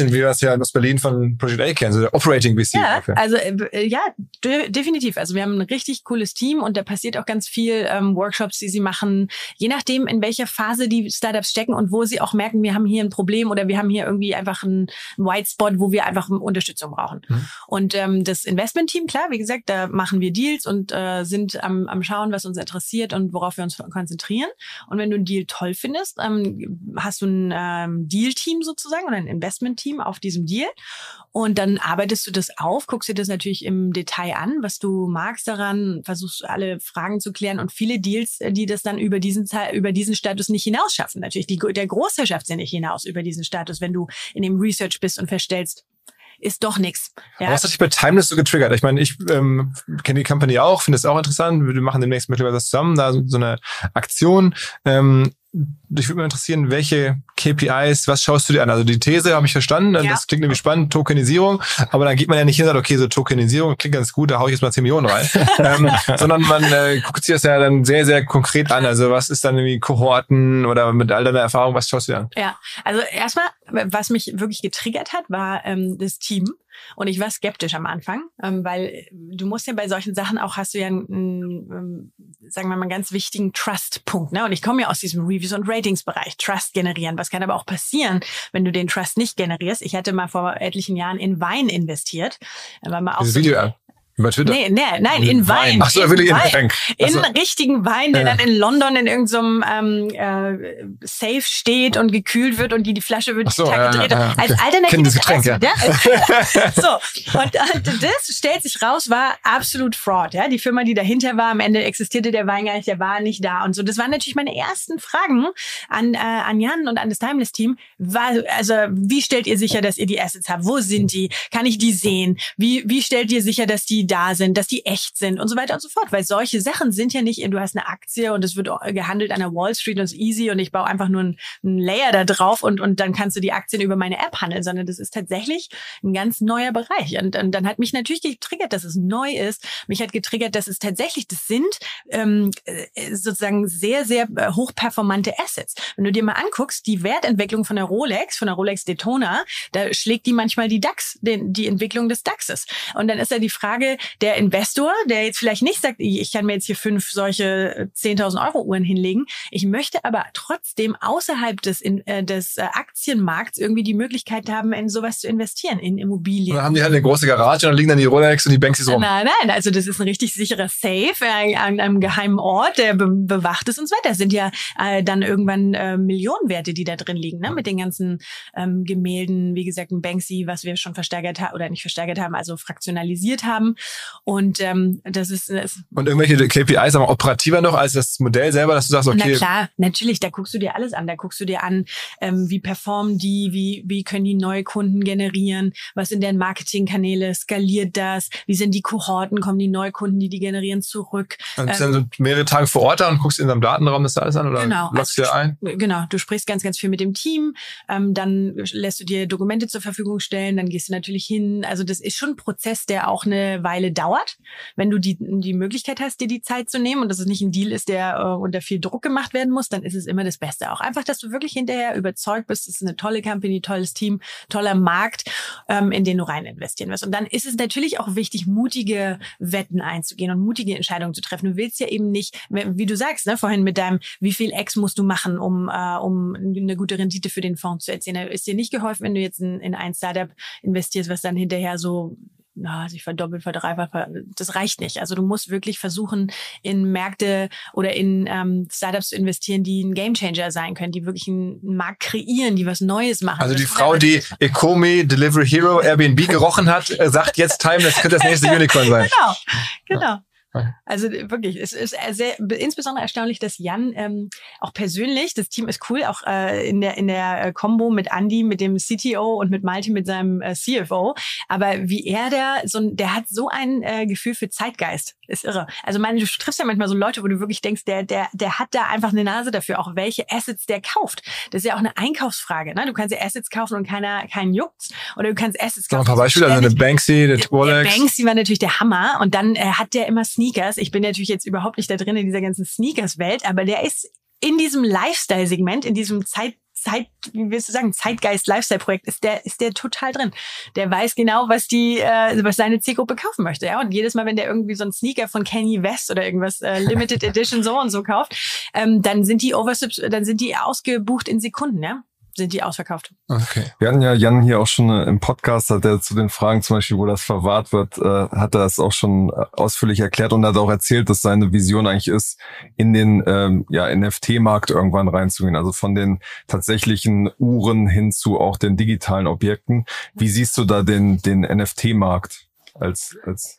bisschen, wie wir es ja in Berlin von Project A kennen, so der Operating V C. Ja, dafür. also äh, ja, de- definitiv. Also wir haben ein richtig cooles Team und da passiert auch ganz viel, ähm, Workshops, die sie machen, je nachdem, in welcher Phase die Startups stecken und wo sie auch merken, wir haben hier ein Problem oder wir haben hier irgendwie einfach einen White Spot, wo wir einfach Unterstützung brauchen. Mhm. Und ähm, das Investment-Team, klar, wie gesagt, da machen wir Deals und äh, sind am, am Schauen, was uns interessiert und worauf wir uns konzentrieren. Und wenn du einen Deal toll findest, ähm, hast du ein ähm, Deal-Team sozusagen oder ein Investment-Team auf diesem Deal und dann arbeitest du das auf, guckst dir das natürlich im Detail an, was du magst daran, versuchst alle Fragen zu klären und viele Deals, die das dann über diesen über diesen Status nicht hinaus schaffen. Natürlich, die, der Großteil schafft sie nicht hinaus über diesen Status, wenn du in dem Research bist und feststellst, ist doch nichts. Ja. Was hat dich bei Timeless so getriggert? Ich meine, ich ähm, kenne die Company auch, finde es auch interessant. Wir machen demnächst mittlerweile zusammen da so, so eine Aktion. Ähm, Dich würde mich interessieren, welche K P Is, was schaust du dir an? Also die These habe ich verstanden, ja. Das klingt nämlich spannend, Tokenisierung, aber dann geht man ja nicht hin und sagt, okay, so Tokenisierung klingt ganz gut, da hau ich jetzt mal zehn Millionen rein, ähm, sondern man äh, guckt sich das ja dann sehr, sehr konkret an. Also was ist dann irgendwie Kohorten oder mit all deiner Erfahrung, was schaust du dir an? Ja, also erstmal, was mich wirklich getriggert hat, war ähm, das Team. Und ich war skeptisch am Anfang, ähm, weil du musst ja bei solchen Sachen auch, hast du ja einen, einen sagen wir mal, einen ganz wichtigen Trust-Punkt. Ne? Und ich komme ja aus diesem Reviews- und Ratings-Bereich. Trust generieren. Was kann aber auch passieren, wenn du den Trust nicht generierst? Ich hatte mal vor etlichen Jahren in Wein investiert. War mal auch das so Video über Twitter? Nee, nee, nein, in Wein. Ach so, in wirklich in Wein. In so. richtigen Wein, der ja. dann in London in irgendeinem ähm, äh, Safe steht und gekühlt wird und die, die Flasche wird so, ja, gedreht. Ja, ja. Als alternatives Getränk, ja. So, und äh, das stellt sich raus, war absolut Fraud. Ja, die Firma, die dahinter war, am Ende existierte der Wein gar nicht, der war nicht da und so. Das waren natürlich meine ersten Fragen an äh, an Jan und an das Timeless-Team. War, also, wie stellt ihr sicher, dass ihr die Assets habt? Wo sind die? Kann ich die sehen? Wie wie stellt ihr sicher, dass die da sind, dass die echt sind und so weiter und so fort. Weil solche Sachen sind ja nicht, du hast eine Aktie und es wird gehandelt an der Wall Street und es ist easy und ich baue einfach nur einen, einen Layer da drauf und, und dann kannst du die Aktien über meine App handeln, sondern das ist tatsächlich ein ganz neuer Bereich. Und, und dann hat mich natürlich getriggert, dass es neu ist. Mich hat getriggert, dass es tatsächlich, das sind ähm, sozusagen sehr, sehr hochperformante Assets. Wenn du dir mal anguckst, die Wertentwicklung von der Rolex, von der Rolex Daytona, da schlägt die manchmal die DAX, die, die Entwicklung des DAXes. Und dann ist ja die Frage, der Investor, der jetzt vielleicht nicht sagt, ich kann mir jetzt hier fünf solche zehntausend Euro Uhren hinlegen, ich möchte aber trotzdem außerhalb des, in, äh, des äh, Aktienmarkts irgendwie die Möglichkeit haben, in sowas zu investieren, in Immobilien. Und dann haben die halt eine große Garage und dann liegen dann die Rolex und die Banksys rum. Nein, nein, also das ist ein richtig sicherer Safe äh, an einem geheimen Ort, der be- bewacht ist und so weiter. Das sind ja äh, dann irgendwann äh, Millionenwerte, die da drin liegen, ne? Mit den ganzen ähm, Gemälden, wie gesagt, ein Banksy, was wir schon versteigert haben, oder nicht versteigert haben, also fraktionalisiert haben. Und ähm, das ist, ist und irgendwelche K P Is aber operativer noch als das Modell selber, dass du sagst, okay. Na klar, natürlich, da guckst du dir alles an. Da guckst du dir an, ähm, wie performen die, wie wie können die neue Kunden generieren, was sind deren Marketingkanäle, skaliert das, wie sind die Kohorten, kommen die Neukunden, die die generieren, zurück. Und bist ähm, dann so mehrere Tage vor Ort da und guckst in deinem Datenraum das da alles an oder genau, loggst also, dir ein? Genau, du sprichst ganz, ganz viel mit dem Team, ähm, dann lässt du dir Dokumente zur Verfügung stellen, dann gehst du natürlich hin. Also das ist schon ein Prozess, der auch eine Weile dauert, wenn du die die Möglichkeit hast, dir die Zeit zu nehmen und dass es nicht ein Deal ist, der äh, unter viel Druck gemacht werden muss, dann ist es immer das Beste. Auch einfach, dass du wirklich hinterher überzeugt bist, es ist eine tolle Company, tolles Team, toller Markt, ähm, in den du rein investieren wirst. Und dann ist es natürlich auch wichtig, mutige Wetten einzugehen und mutige Entscheidungen zu treffen. Du willst ja eben nicht, wie du sagst, ne, vorhin mit deinem, wie viel X musst du machen, um äh, um eine gute Rendite für den Fonds zu erzielen. Da ist dir nicht geholfen, wenn du jetzt in, in ein Startup investierst, was dann hinterher so na, sich verdoppelt, verdreifacht, das reicht nicht. Also du musst wirklich versuchen, in Märkte oder in ähm, Startups zu investieren, die ein Gamechanger sein können, die wirklich einen Markt kreieren, die was Neues machen. Also die Frau, die Ecomi, Delivery Hero, Airbnb gerochen hat, sagt jetzt Time, das könnte das nächste Unicorn sein. Genau, genau. Also wirklich, es ist sehr, insbesondere erstaunlich, dass Jan ähm, auch persönlich, das Team ist cool, auch äh, in der in der Kombo mit Andy, mit dem C T O und mit Malte, mit seinem äh, C F O. Aber wie er da so, der hat so ein äh, Gefühl für Zeitgeist, ist irre. Also meine, du triffst ja manchmal so Leute, wo du wirklich denkst, der der der hat da einfach eine Nase dafür, auch welche Assets der kauft. Das ist ja auch eine Einkaufsfrage. Ne? Du kannst ja Assets kaufen und keiner keinen juckt's, oder du kannst Assets kaufen. Noch ein paar Beispiele, also eine Banksy, der Rolex. Der Banksy war natürlich der Hammer und dann äh, hat der immer Sneakers. Ich bin natürlich jetzt überhaupt nicht da drin in dieser ganzen Sneakers-Welt, aber der ist in diesem Lifestyle-Segment, in diesem Zeit Zeit, wie willst du sagen, Zeitgeist-Lifestyle-Projekt ist der, ist der total drin. Der weiß genau, was die, äh, was seine Zielgruppe kaufen möchte, ja. Und jedes Mal, wenn der irgendwie so einen Sneaker von Kanye West oder irgendwas äh, Limited Edition so und so kauft, ähm, dann sind die Oversubs, dann sind die ausgebucht in Sekunden, ja. Sind die ausverkauft. Okay. Wir hatten ja Jan hier auch schon im Podcast, hat er zu den Fragen zum Beispiel, wo das verwahrt wird, äh, hat er das auch schon ausführlich erklärt und hat auch erzählt, dass seine Vision eigentlich ist, in den ähm, ja N F T-Markt irgendwann reinzugehen, also von den tatsächlichen Uhren hin zu auch den digitalen Objekten. Wie siehst du da den den N F T-Markt als als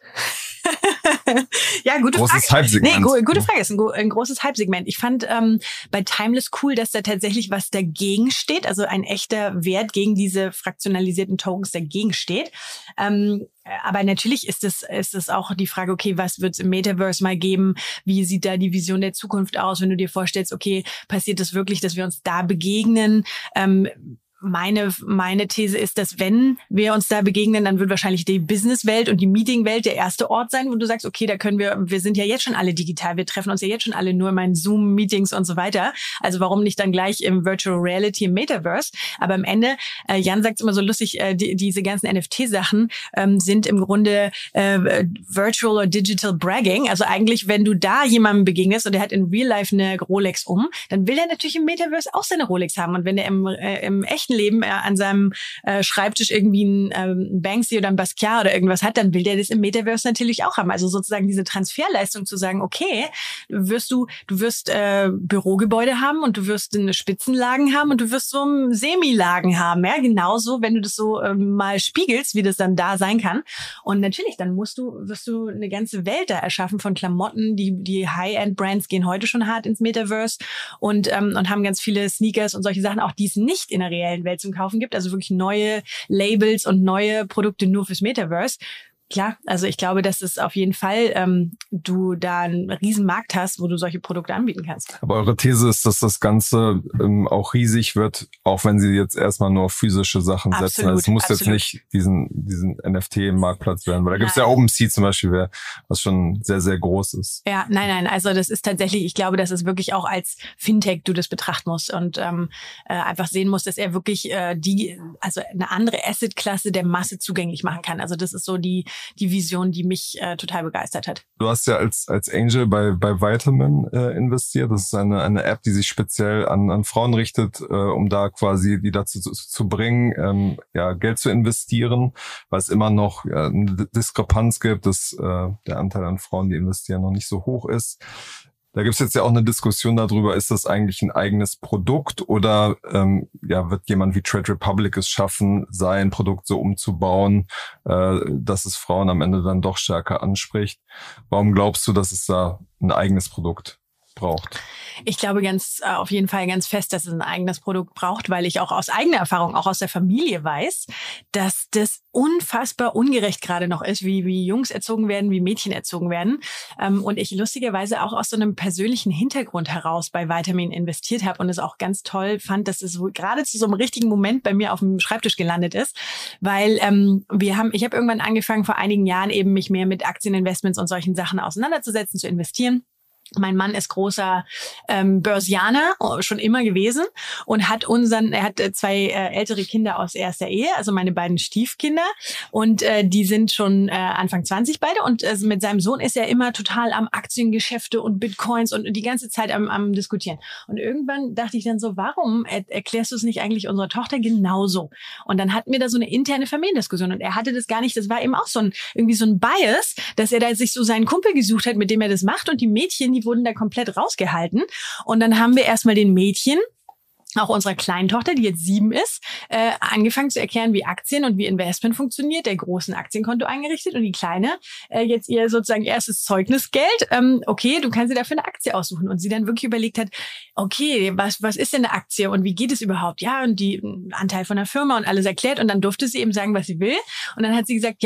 ja, gute großes Frage. Hype-Segment. Nee, gu- gute Frage. Ist ein, ein großes Hype-Segment. Ich fand ähm, bei Timeless cool, dass da tatsächlich was dagegen steht, also ein echter Wert gegen diese fraktionalisierten Tokens dagegen steht. Ähm, aber natürlich ist es ist es auch die Frage, okay, was wird es im Metaverse mal geben? Wie sieht da die Vision der Zukunft aus, wenn du dir vorstellst, okay, passiert das wirklich, dass wir uns da begegnen? Ähm, Meine, meine These ist, dass wenn wir uns da begegnen, dann wird wahrscheinlich die Businesswelt und die Meetingwelt der erste Ort sein, wo du sagst, okay, da können wir, wir sind ja jetzt schon alle digital, wir treffen uns ja jetzt schon alle nur in meinen Zoom-Meetings und so weiter. Also warum nicht dann gleich im Virtual Reality, im Metaverse? Aber am Ende, äh, Jan sagt immer so lustig, äh, die, diese ganzen N F T-Sachen ähm, sind im Grunde äh, Virtual or Digital Bragging. Also eigentlich, wenn du da jemandem begegnest und der hat in Real Life eine Rolex um, dann will er natürlich im Metaverse auch seine Rolex haben. Und wenn er im, äh, im echten Leben äh, an seinem äh, Schreibtisch irgendwie ein ähm, Banksy oder ein Basquiat oder irgendwas hat, dann will der das im Metaverse natürlich auch haben. Also sozusagen diese Transferleistung zu sagen, okay, du wirst du du wirst äh, Bürogebäude haben und du wirst eine Spitzenlagen haben und du wirst so Semilagen haben, ja, genauso, wenn du das so ähm, mal spiegelst, wie das dann da sein kann. Und natürlich, dann musst du wirst du eine ganze Welt da erschaffen von Klamotten, die die High-End-Brands gehen heute schon hart ins Metaverse und ähm, und haben ganz viele Sneakers und solche Sachen, auch die es nicht in der reellen Welt zum Kaufen gibt, also wirklich neue Labels und neue Produkte nur fürs Metaverse. Klar, also ich glaube, dass es auf jeden Fall ähm, du da einen riesen Markt hast, wo du solche Produkte anbieten kannst. Aber eure These ist, dass das Ganze ähm, auch riesig wird, auch wenn sie jetzt erstmal nur auf physische Sachen Absolut, setzen. Also es muss absolut. jetzt nicht diesen diesen N F T-Marktplatz werden, weil da gibt es ja OpenSea zum Beispiel, was schon sehr, sehr groß ist. Ja, nein, nein, also das ist tatsächlich, ich glaube, dass es wirklich auch als Fintech du das betrachten musst und ähm, äh, einfach sehen musst, dass er wirklich äh, die, also eine andere Asset-Klasse der Masse zugänglich machen kann. Also das ist so die die Vision, die mich äh, total begeistert hat. Du hast ja als als Angel bei bei Vitamin äh, investiert. Das ist eine eine App, die sich speziell an an Frauen richtet, äh, um da quasi die dazu zu, zu bringen, ähm, ja Geld zu investieren, weil es immer noch ja, eine Diskrepanz gibt, dass äh, der Anteil an Frauen, die investieren, noch nicht so hoch ist. Da gibt's jetzt ja auch eine Diskussion darüber, ist das eigentlich ein eigenes Produkt oder ähm, ja wird jemand wie Trade Republic es schaffen, sein Produkt so umzubauen, äh, dass es Frauen am Ende dann doch stärker anspricht. Warum glaubst du, dass es da ein eigenes Produkt braucht? Ich glaube ganz äh, auf jeden Fall ganz fest, dass es ein eigenes Produkt braucht, weil ich auch aus eigener Erfahrung, auch aus der Familie weiß, dass das unfassbar ungerecht gerade noch ist, wie wie Jungs erzogen werden, wie Mädchen erzogen werden. Ähm, und ich lustigerweise auch aus so einem persönlichen Hintergrund heraus bei Vitamin investiert habe und es auch ganz toll fand, dass es so, gerade zu so einem richtigen Moment bei mir auf dem Schreibtisch gelandet ist, weil ähm, wir haben, ich habe irgendwann angefangen vor einigen Jahren eben mich mehr mit Aktieninvestments und solchen Sachen auseinanderzusetzen, zu investieren. Mein Mann ist großer ähm, Börsianer, schon immer gewesen und hat unseren, er hat zwei äh, ältere Kinder aus erster Ehe, also meine beiden Stiefkinder und äh, die sind schon äh, Anfang zwanzig beide und äh, mit seinem Sohn ist er immer total am Aktiengeschäfte und Bitcoins und die ganze Zeit am, am Diskutieren. Und irgendwann dachte ich dann so, warum er, erklärst du es nicht eigentlich unserer Tochter genauso? Und dann hatten wir da so eine interne Familiendiskussion und er hatte das gar nicht, das war eben auch so ein, irgendwie so ein Bias, dass er da sich so seinen Kumpel gesucht hat, mit dem er das macht und die Mädchen, die wurden da komplett rausgehalten. Und dann haben wir erstmal den Mädchen, auch unserer kleinen Tochter, die jetzt sieben ist, äh, angefangen zu erklären, wie Aktien und wie Investment funktioniert, der großen Aktienkonto eingerichtet und die Kleine äh, jetzt ihr sozusagen erstes Zeugnisgeld, ähm, okay, du kannst dir dafür eine Aktie aussuchen und sie dann wirklich überlegt hat, okay, was was ist denn eine Aktie und wie geht es überhaupt? Ja, und die Anteil von der Firma und alles erklärt und dann durfte sie eben sagen, was sie will und dann hat sie gesagt, ja,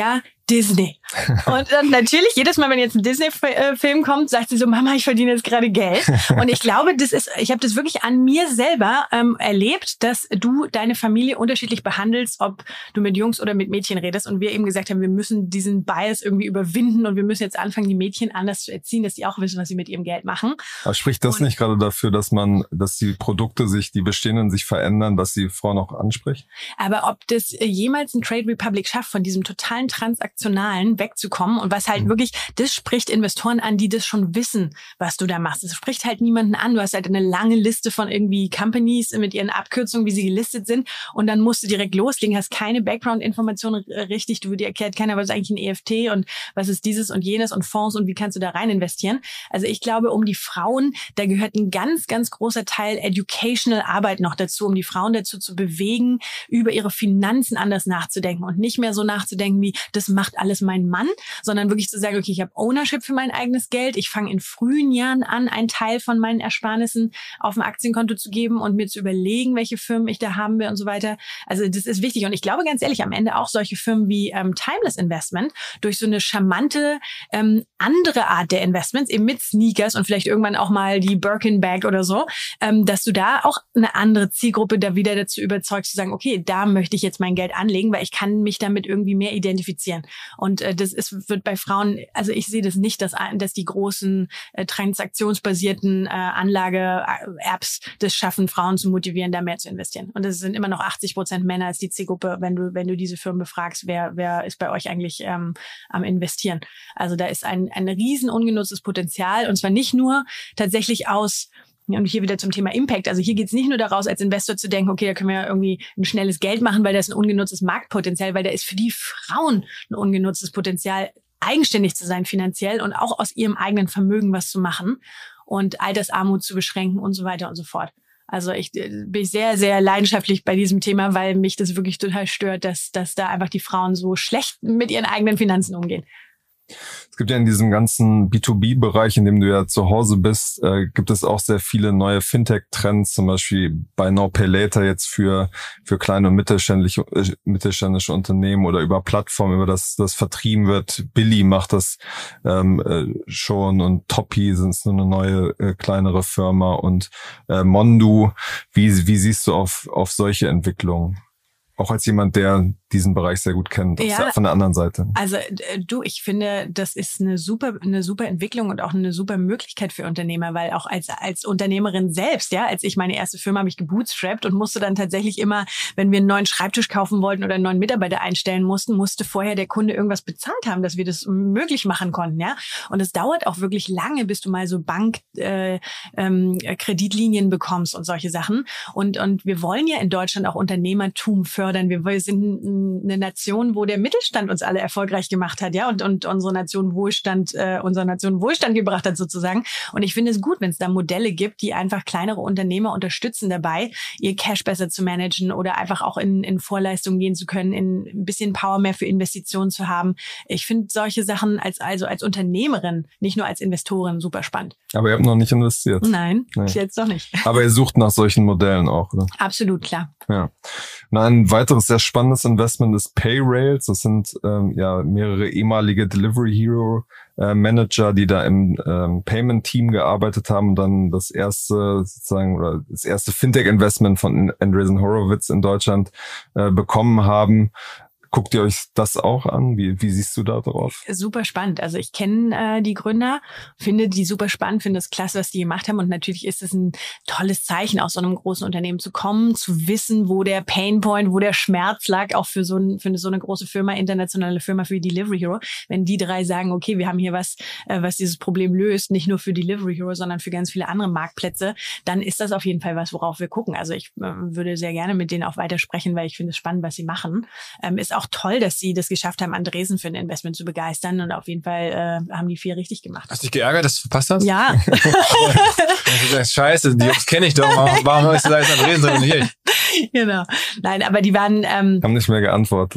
Disney. Und dann natürlich, jedes Mal, wenn jetzt ein Disney-Film kommt, sagt sie so, Mama, ich verdiene jetzt gerade Geld. Und ich glaube, das ist, ich habe das wirklich an mir selber ähm, erlebt, dass du deine Familie unterschiedlich behandelst, ob du mit Jungs oder mit Mädchen redest. Und wir eben gesagt haben, wir müssen diesen Bias irgendwie überwinden und wir müssen jetzt anfangen, die Mädchen anders zu erziehen, dass die auch wissen, was sie mit ihrem Geld machen. Aber spricht das und nicht gerade dafür, dass man, dass die Produkte sich, die bestehenden sich verändern, dass die Frauen auch anspricht? Aber ob das jemals ein Trade Republic schafft, von diesem totalen Transaktionalen wegzukommen und was halt mhm. wirklich, das spricht Investoren an, die das schon wissen, was du da machst. Das spricht halt niemanden an. Du hast halt eine lange Liste von irgendwie Companies mit ihren Abkürzungen, wie sie gelistet sind und dann musst du direkt loslegen, hast keine Background-Informationen richtig, du dir erklärt keiner, was ist eigentlich ein E F T und was ist dieses und jenes und Fonds und wie kannst du da rein investieren. Also ich glaube, um die Frauen, da gehört ein ganz, ganz großer Teil Educational Arbeit noch dazu, um die Frauen dazu zu bewegen, über ihre Finanzen anders nachzudenken und nicht mehr so nachzudenken wie, das macht alles mein Mann, sondern wirklich zu sagen, okay, ich habe Ownership für mein eigenes Geld, ich fange in frühen Jahren an, einen Teil von meinen Ersparnissen auf ein Aktienkonto zu geben und mir zu überlegen, welche Firmen ich da haben will und so weiter. Also das ist wichtig und ich glaube ganz ehrlich, am Ende auch solche Firmen wie ähm, Timeless Investment durch so eine charmante ähm, andere Art der Investments, eben mit Sneakers und vielleicht irgendwann auch mal die Birkin Bag oder so, ähm, dass du da auch eine andere Zielgruppe da wieder dazu überzeugst, zu sagen, okay, da möchte ich jetzt mein Geld anlegen, weil ich kann mich damit irgendwie mehr identifizieren. Und äh, das ist, wird bei Frauen, also ich sehe das nicht, dass, dass die großen äh, transaktionsbasierten äh, Anlage-Apps das schaffen, Frauen zu motivieren, da mehr zu investieren. Und es sind immer noch achtzig Prozent Männer als die Zielgruppe, wenn du wenn du diese Firmen befragst, wer wer ist bei euch eigentlich ähm, am Investieren. Also da ist ein ein riesen ungenutztes Potenzial und zwar nicht nur tatsächlich aus. Und hier wieder zum Thema Impact. Also hier geht es nicht nur daraus, als Investor zu denken, okay, da können wir irgendwie ein schnelles Geld machen, weil da ist ein ungenutztes Marktpotenzial, weil da ist für die Frauen ein ungenutztes Potenzial, eigenständig zu sein finanziell und auch aus ihrem eigenen Vermögen was zu machen und Altersarmut zu beschränken und so weiter und so fort. Also ich bin sehr, sehr leidenschaftlich bei diesem Thema, weil mich das wirklich total stört, dass, dass da einfach die Frauen so schlecht mit ihren eigenen Finanzen umgehen. Es gibt ja in diesem ganzen B zwei B-Bereich, in dem du ja zu Hause bist, äh, gibt es auch sehr viele neue Fintech-Trends, zum Beispiel Buy Now Pay Later jetzt für für kleine und mittelständische, äh, mittelständische Unternehmen oder über Plattformen, über das das vertrieben wird. Billy macht das ähm, äh, schon und Topi sind so eine neue äh, kleinere Firma und äh, Mondu. Wie wie siehst du auf auf solche Entwicklungen? Auch als jemand, der diesen Bereich sehr gut kennt, ja, von der anderen Seite. Also du, ich finde, das ist eine super, eine super Entwicklung und auch eine super Möglichkeit für Unternehmer, weil auch als als Unternehmerin selbst, ja, als ich meine erste Firma habe ich gebootstrapped und musste dann tatsächlich immer, wenn wir einen neuen Schreibtisch kaufen wollten oder einen neuen Mitarbeiter einstellen mussten, musste vorher der Kunde irgendwas bezahlt haben, dass wir das möglich machen konnten, ja. Und es dauert auch wirklich lange, bis du mal so Bank äh, ähm, Kreditlinien bekommst und solche Sachen. Und und wir wollen ja in Deutschland auch Unternehmertum fördern. Wir sind eine Nation, wo der Mittelstand uns alle erfolgreich gemacht hat, ja, und und unsere Nation Wohlstand, äh, unsere Nation Wohlstand gebracht hat sozusagen. Und ich finde es gut, wenn es da Modelle gibt, die einfach kleinere Unternehmer unterstützen dabei, ihr Cash besser zu managen oder einfach auch in in Vorleistungen gehen zu können, in ein bisschen Power mehr für Investitionen zu haben. Ich finde solche Sachen als also als Unternehmerin, nicht nur als Investorin, super spannend. Aber ihr habt noch nicht investiert. Nein, nee. Jetzt doch nicht. Aber ihr sucht nach solchen Modellen auch, oder? Absolut, klar. Ja. Na, ein weiteres sehr spannendes Investment ist Payrailz. Das sind ähm, ja mehrere ehemalige Delivery Hero äh, Manager, die da im ähm, Payment Team gearbeitet haben und dann das erste sozusagen oder das erste Fintech Investment von Andreessen Horowitz in Deutschland äh, bekommen haben. Guckt ihr euch das auch an? Wie, wie siehst du da drauf? Super spannend. Also ich kenne äh, die Gründer, finde die super spannend, finde es klasse, was die gemacht haben. Und natürlich ist es ein tolles Zeichen, aus so einem großen Unternehmen zu kommen, zu wissen, wo der Painpoint, wo der Schmerz lag, auch für so, ein, für so eine große Firma, internationale Firma für Delivery Hero. Wenn die drei sagen, okay, wir haben hier was, äh, was dieses Problem löst, nicht nur für Delivery Hero, sondern für ganz viele andere Marktplätze, dann ist das auf jeden Fall was, worauf wir gucken. Also ich äh, würde sehr gerne mit denen auch weitersprechen, weil ich finde es spannend, was sie machen. Ähm, ist auch toll, dass sie das geschafft haben, Andreessen für ein Investment zu begeistern und auf jeden Fall äh, haben die vier richtig gemacht. Hast du dich geärgert, dass du verpasst hast? Ja. Das ist scheiße, die Jungs kenne ich doch. Warum, warum ist da jetzt Andreessen drin und nicht ich? Genau. Nein, aber die waren... Ähm, haben nicht mehr geantwortet.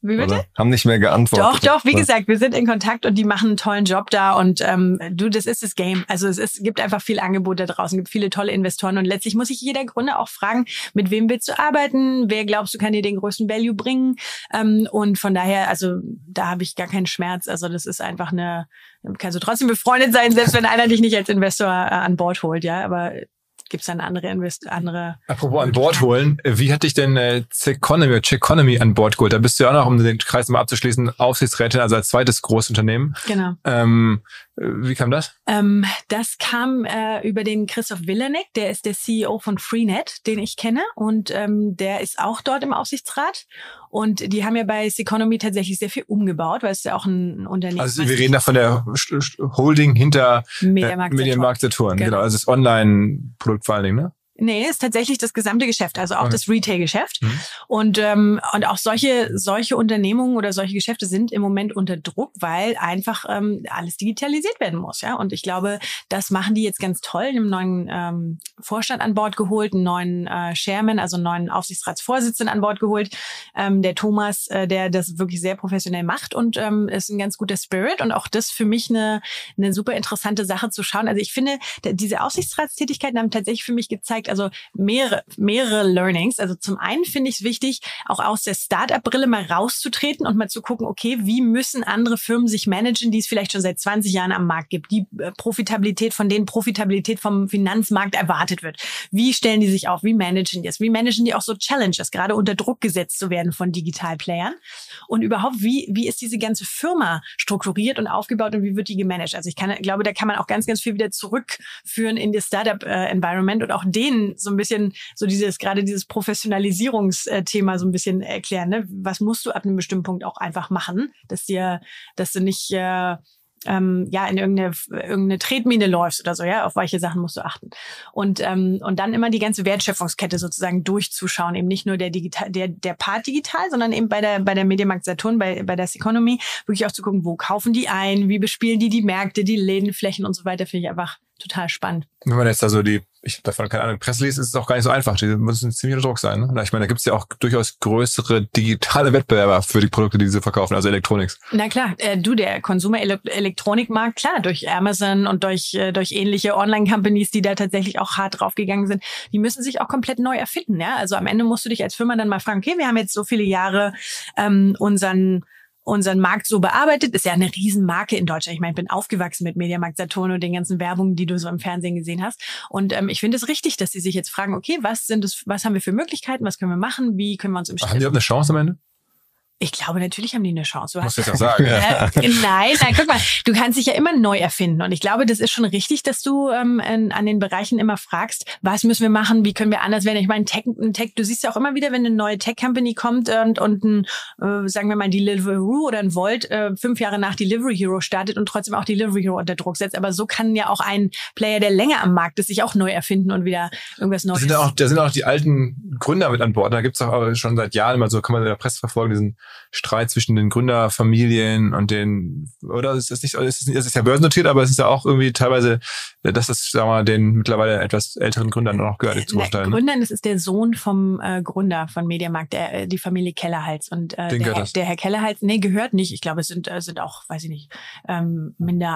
Wie bitte? Oder? Haben nicht mehr geantwortet. Doch, doch, wie gesagt, wir sind in Kontakt und die machen einen tollen Job da und ähm, du, das ist das Game. Also es ist, gibt einfach viel Angebot da draußen, gibt viele tolle Investoren und letztlich muss sich jeder Gründer auch fragen, mit wem willst du arbeiten, wer glaubst du kann dir den größten Value bringen ähm, und von daher, also da habe ich gar keinen Schmerz. Also das ist einfach eine, kannst du trotzdem befreundet sein, selbst wenn einer dich nicht als Investor äh, an Bord holt, ja, aber gibt es dann andere Invest andere. Apropos an Bord holen, wie hat dich denn äh, Ceconomy oder Ceconomy an Bord geholt? Da bist du ja auch noch, um den Kreis mal abzuschließen, Aufsichtsrätin, also als zweites Großunternehmen. Genau. Ähm, wie kam das? Ähm, das kam äh, über den Christoph Villanek, der ist der C E O von Freenet, den ich kenne und ähm, der ist auch dort im Aufsichtsrat und die haben ja bei Ceconomy tatsächlich sehr viel umgebaut, weil es ja auch ein Unternehmen ist. Also wir reden da von der Holding hinter Mediamarkt äh, Mediamarkt Saturn, genau. Genau. Also das Online-Produkt vor allen Dingen, ne? Nee, ist tatsächlich das gesamte Geschäft, also auch Okay. das Retail-Geschäft. Mhm. Und ähm, und auch solche solche Unternehmungen oder solche Geschäfte sind im Moment unter Druck, weil einfach ähm, alles digitalisiert werden muss, ja. Und ich glaube, das machen die jetzt ganz toll. Einen neuen ähm, Vorstand an Bord geholt, einen neuen äh, Chairman, also einen neuen Aufsichtsratsvorsitzenden an Bord geholt. Ähm, der Thomas, äh, der das wirklich sehr professionell macht und ähm, ist ein ganz guter Spirit. Und auch das für mich eine eine super interessante Sache zu schauen. Also ich finde, d- diese Aufsichtsratstätigkeiten haben tatsächlich für mich gezeigt, also mehrere, mehrere Learnings. Also zum einen finde ich es wichtig, auch aus der Start-up-Brille mal rauszutreten und mal zu gucken, okay, wie müssen andere Firmen sich managen, die es vielleicht schon seit zwanzig Jahren am Markt gibt, die äh, Profitabilität, von denen Profitabilität vom Finanzmarkt erwartet wird. Wie stellen die sich auf? Wie managen die es? Wie managen die auch so Challenges, gerade unter Druck gesetzt zu werden von Digital-Playern? Und überhaupt, wie, wie ist diese ganze Firma strukturiert und aufgebaut und wie wird die gemanagt? Also ich kann, glaube, da kann man auch ganz, ganz viel wieder zurückführen in das Startup-Environment und auch denen so ein bisschen so dieses, gerade dieses Professionalisierungsthema so ein bisschen erklären, ne? Was musst du ab einem bestimmten Punkt auch einfach machen, dass dir, dass du nicht, äh, ähm, ja, in irgendeine, irgendeine Tretmine läufst oder so, ja, auf welche Sachen musst du achten. Und, ähm, und dann immer die ganze Wertschöpfungskette sozusagen durchzuschauen, eben nicht nur der digital, der, der Part digital, sondern eben bei der, bei der Mediamarkt Saturn, bei, bei der Ceconomy, wirklich auch zu gucken, wo kaufen die ein, wie bespielen die die Märkte, die Lädenflächen und so weiter, finde ich einfach total spannend. Wenn man jetzt also die, ich habe davon keine Ahnung, Presse liest, ist es auch gar nicht so einfach. Die müssen ziemlich unter Druck sein. Ne? Ich meine, da gibt es ja auch durchaus größere digitale Wettbewerber für die Produkte, die sie verkaufen, also Electronics. Na klar, äh, du, der Konsumer-Elektronikmarkt, klar, durch Amazon und durch äh, durch ähnliche Online-Companies, die da tatsächlich auch hart draufgegangen sind, die müssen sich auch komplett neu erfinden. Ja, also am Ende musst du dich als Firma dann mal fragen, okay, wir haben jetzt so viele Jahre ähm, unseren unseren Markt so bearbeitet. Ist ja eine Riesenmarke in Deutschland. Ich meine, ich bin aufgewachsen mit Mediamarkt Saturn und den ganzen Werbungen, die du so im Fernsehen gesehen hast. Und ähm, ich finde es richtig, dass sie sich jetzt fragen, okay, was sind es, was haben wir für Möglichkeiten, was können wir machen, wie können wir uns im Haben die auch eine Chance am Ende? Ich glaube, natürlich haben die eine Chance. Du Muss hast ich jetzt auch sagen. äh, nein, nein, guck mal, du kannst dich ja immer neu erfinden. Und ich glaube, das ist schon richtig, dass du ähm, in, an den Bereichen immer fragst, was müssen wir machen, wie können wir anders werden. Ich meine, Tech, Tech, du siehst ja auch immer wieder, wenn eine neue Tech-Company kommt und, und ein, äh, sagen wir mal, ein Deliveroo oder ein Volt äh, fünf Jahre nach Delivery Hero startet und trotzdem auch Delivery Hero unter Druck setzt. Aber so kann ja auch ein Player, der länger am Markt ist, sich auch neu erfinden und wieder irgendwas Da Neues. sind ja auch, da sind auch die alten Gründer mit an Bord. Da gibt's auch schon seit Jahren immer so, kann man in der Presse verfolgen, diesen Streit zwischen den Gründerfamilien und den, oder es ist nicht, es ist, es ist ja börsennotiert, aber es ist ja auch irgendwie teilweise, dass das, sagen wir mal, den mittlerweile etwas älteren Gründern noch gehört, die zu beurteilen. Gründern, das ist der Sohn vom äh, Gründer von Mediamarkt, der, äh, die Familie Kellerhals. Und äh, Den der, gehört das. der Herr Kellerhals, nee, gehört nicht. Ich glaube, es sind, äh, sind auch, weiß ich nicht, ähm,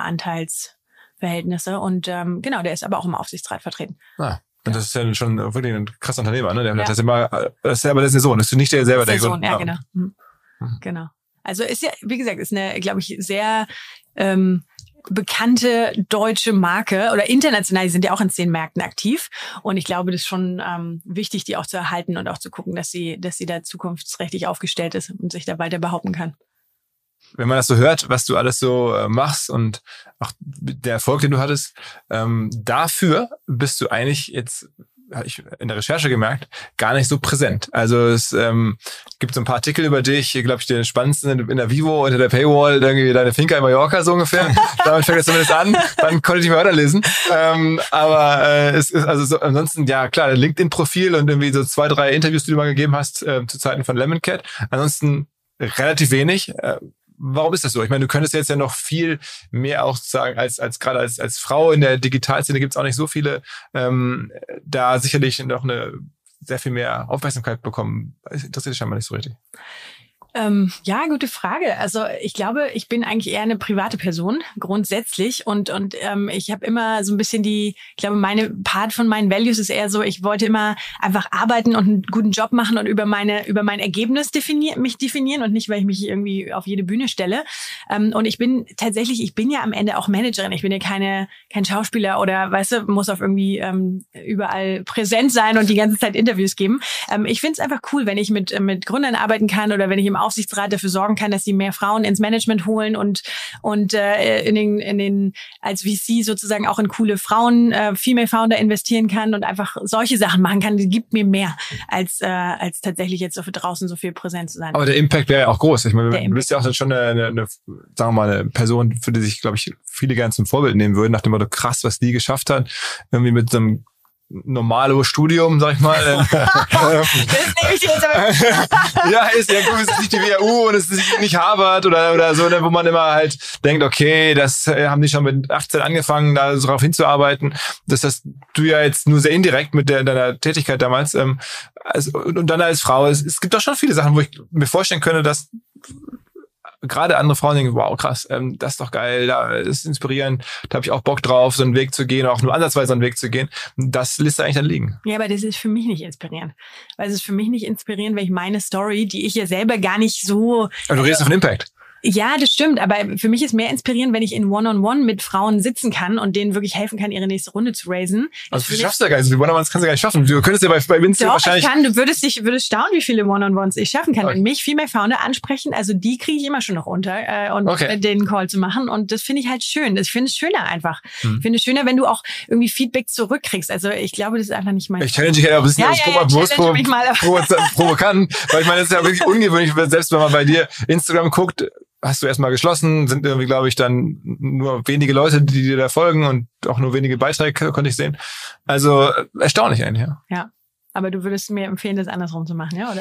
Minderanteilsverhältnisse. Und ähm, genau, der ist aber auch im Aufsichtsrat vertreten. Ah. Und das ist ja schon wirklich ein krasser Unternehmer, ne? Der Ja. hat das immer, das ist ja, aber das ist der Sohn, das ist nicht der selber, Das ist der der Sohn, ja, genau. Mhm. Mhm. Genau. Also ist ja, wie gesagt, ist eine, glaube ich, sehr ähm, bekannte deutsche Marke oder international, die sind ja auch in zehn Märkten aktiv. Und ich glaube, das ist schon ähm, wichtig, die auch zu erhalten und auch zu gucken, dass sie, dass sie da zukunftsrechtlich aufgestellt ist und sich da weiter behaupten kann. Wenn man das so hört, was du alles so äh, machst und auch der Erfolg, den du hattest, ähm, dafür bist du eigentlich jetzt, habe ich in der Recherche gemerkt, gar nicht so präsent. Also es ähm, gibt so ein paar Artikel über dich, glaube ich, den spannendsten in der Vivo, unter der Paywall, irgendwie deine Finca in Mallorca so ungefähr. Damit fängt es zumindest an, dann konnte ich nicht mehr weiterlesen. Ähm, aber äh, es ist also so, ansonsten, ja klar, dein LinkedIn-Profil und irgendwie so zwei, drei Interviews, die du mal gegeben hast, äh, zu Zeiten von Lemoncat. Ansonsten relativ wenig. Äh, Warum ist das so? Ich meine, du könntest jetzt ja noch viel mehr auch sagen, als als gerade als als Frau in der Digitalszene gibt's auch nicht so viele, ähm, da sicherlich noch eine sehr viel mehr Aufmerksamkeit bekommen. Das interessiert dich scheinbar nicht so richtig. Ähm, ja, gute Frage. Also ich glaube, ich bin eigentlich eher eine private Person, grundsätzlich. Und und ähm, ich habe immer so ein bisschen die, ich glaube, meine Part von meinen Values ist eher so, ich wollte immer einfach arbeiten und einen guten Job machen und über meine über mein Ergebnis definieren, mich definieren und nicht, weil ich mich irgendwie auf jede Bühne stelle. Ähm, und ich bin tatsächlich, ich bin ja am Ende auch Managerin. Ich bin ja keine kein Schauspieler oder, weißt du, muss auf irgendwie ähm, überall präsent sein und die ganze Zeit Interviews geben. Ähm, ich finde es einfach cool, wenn ich mit mit Gründern arbeiten kann oder wenn ich im Aufsichtsrat dafür sorgen kann, dass sie mehr Frauen ins Management holen und und äh, in den in den als V C sozusagen auch in coole Frauen, äh, Female Founder investieren kann und einfach solche Sachen machen kann. Die gibt mir mehr als äh, als tatsächlich jetzt so für draußen so viel präsent zu sein. Aber der Impact wäre ja auch groß. Ich meine, du bist ja auch schon eine, eine, eine, sagen wir mal, eine Person, für die sich, glaube ich, viele gerne zum Vorbild nehmen würden, nach dem Motto, krass, was die geschafft hat, irgendwie mit so einem normale Studium, sag ich mal. Das nehme ich dir jetzt aber. Ja, ist ja gut, es ist nicht die W H U und es ist nicht Harvard oder oder so, wo man immer halt denkt, okay, das haben die schon mit achtzehn angefangen, da so drauf hinzuarbeiten. Das hast du ja jetzt nur sehr indirekt mit der, deiner Tätigkeit damals. Ähm, also, und dann als Frau, es, es gibt doch schon viele Sachen, wo ich mir vorstellen könnte, dass gerade andere Frauen denken, wow, krass, ähm, das ist doch geil, da ist inspirierend, da habe ich auch Bock drauf, so einen Weg zu gehen, auch nur ansatzweise einen Weg zu gehen. Das lässt eigentlich dann liegen. Ja, aber das ist für mich nicht inspirierend. Weil es ist für mich nicht inspirierend, weil ich meine Story, die ich ja selber gar nicht so... Aber du redest also, von Impact. Ja, das stimmt, aber für mich ist mehr inspirierend, wenn ich in One-on-One mit Frauen sitzen kann und denen wirklich helfen kann, ihre nächste Runde zu raisen. Also du schaffst ja gar nicht, die One-on-Ones kannst du gar nicht schaffen. Du könntest ja bei, bei Winster wahrscheinlich... Doch, ich kann, du würdest dich, würdest staunen, wie viele One-on-Ones ich schaffen kann. Okay. Wenn mich Female Founder ansprechen, also die kriege ich immer schon noch unter äh, und okay. den Call zu machen und das finde ich halt schön. Ich finde es schöner einfach. Hm. Ich finde es schöner, wenn du auch irgendwie Feedback zurückkriegst. Also ich glaube, das ist einfach nicht mein... Ich challenge dich ja ein bisschen ja, als ja, ja, provo- provo- provokant, weil ich meine, das ist ja wirklich ungewöhnlich, selbst wenn man bei dir Instagram guckt, hast du erstmal geschlossen, sind irgendwie, glaube ich, dann nur wenige Leute, die dir da folgen und auch nur wenige Beiträge konnte ich sehen. Also erstaunlich eigentlich, ja. Ja, aber du würdest mir empfehlen, das andersrum zu machen, ja, oder?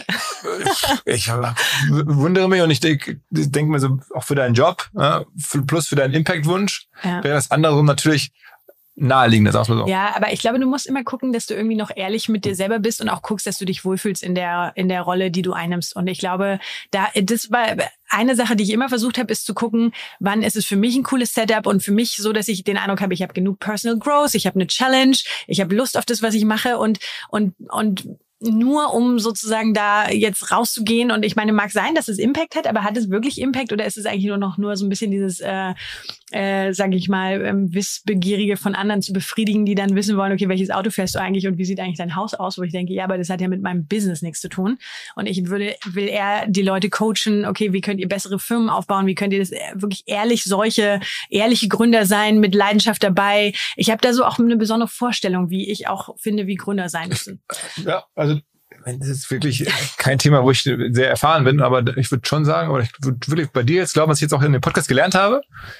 Ich wundere mich und ich denke denk mir so, auch für deinen Job, ja, plus für deinen Impact-Wunsch, ja. wäre das andersrum natürlich naheliegend, das so. Ja, aber ich glaube, du musst immer gucken, dass du irgendwie noch ehrlich mit dir selber bist und auch guckst, dass du dich wohlfühlst in der in der Rolle, die du einnimmst. Und ich glaube, da das war eine Sache, die ich immer versucht habe, ist zu gucken, wann ist es für mich ein cooles Setup und für mich so, dass ich den Eindruck habe, ich habe genug Personal Growth, ich habe eine Challenge, ich habe Lust auf das, was ich mache und und und nur um sozusagen da jetzt rauszugehen und ich meine, mag sein, dass es Impact hat, aber hat es wirklich Impact oder ist es eigentlich nur noch nur so ein bisschen dieses, äh, äh, sage ich mal, ähm, Wissbegierige von anderen zu befriedigen, die dann wissen wollen, okay, welches Auto fährst du eigentlich und wie sieht eigentlich dein Haus aus, wo ich denke, ja, aber das hat ja mit meinem Business nichts zu tun und ich würde will eher die Leute coachen, okay, wie könnt ihr bessere Firmen aufbauen, wie könnt ihr das wirklich ehrlich, solche ehrliche Gründer sein, mit Leidenschaft dabei. Ich habe da so auch eine besondere Vorstellung, wie ich auch finde, wie Gründer sein müssen. Ja, also das ist wirklich kein Thema, wo ich sehr erfahren bin, aber ich würde schon sagen, oder ich würde wirklich bei dir jetzt glauben, was ich jetzt auch in dem Podcast gelernt habe,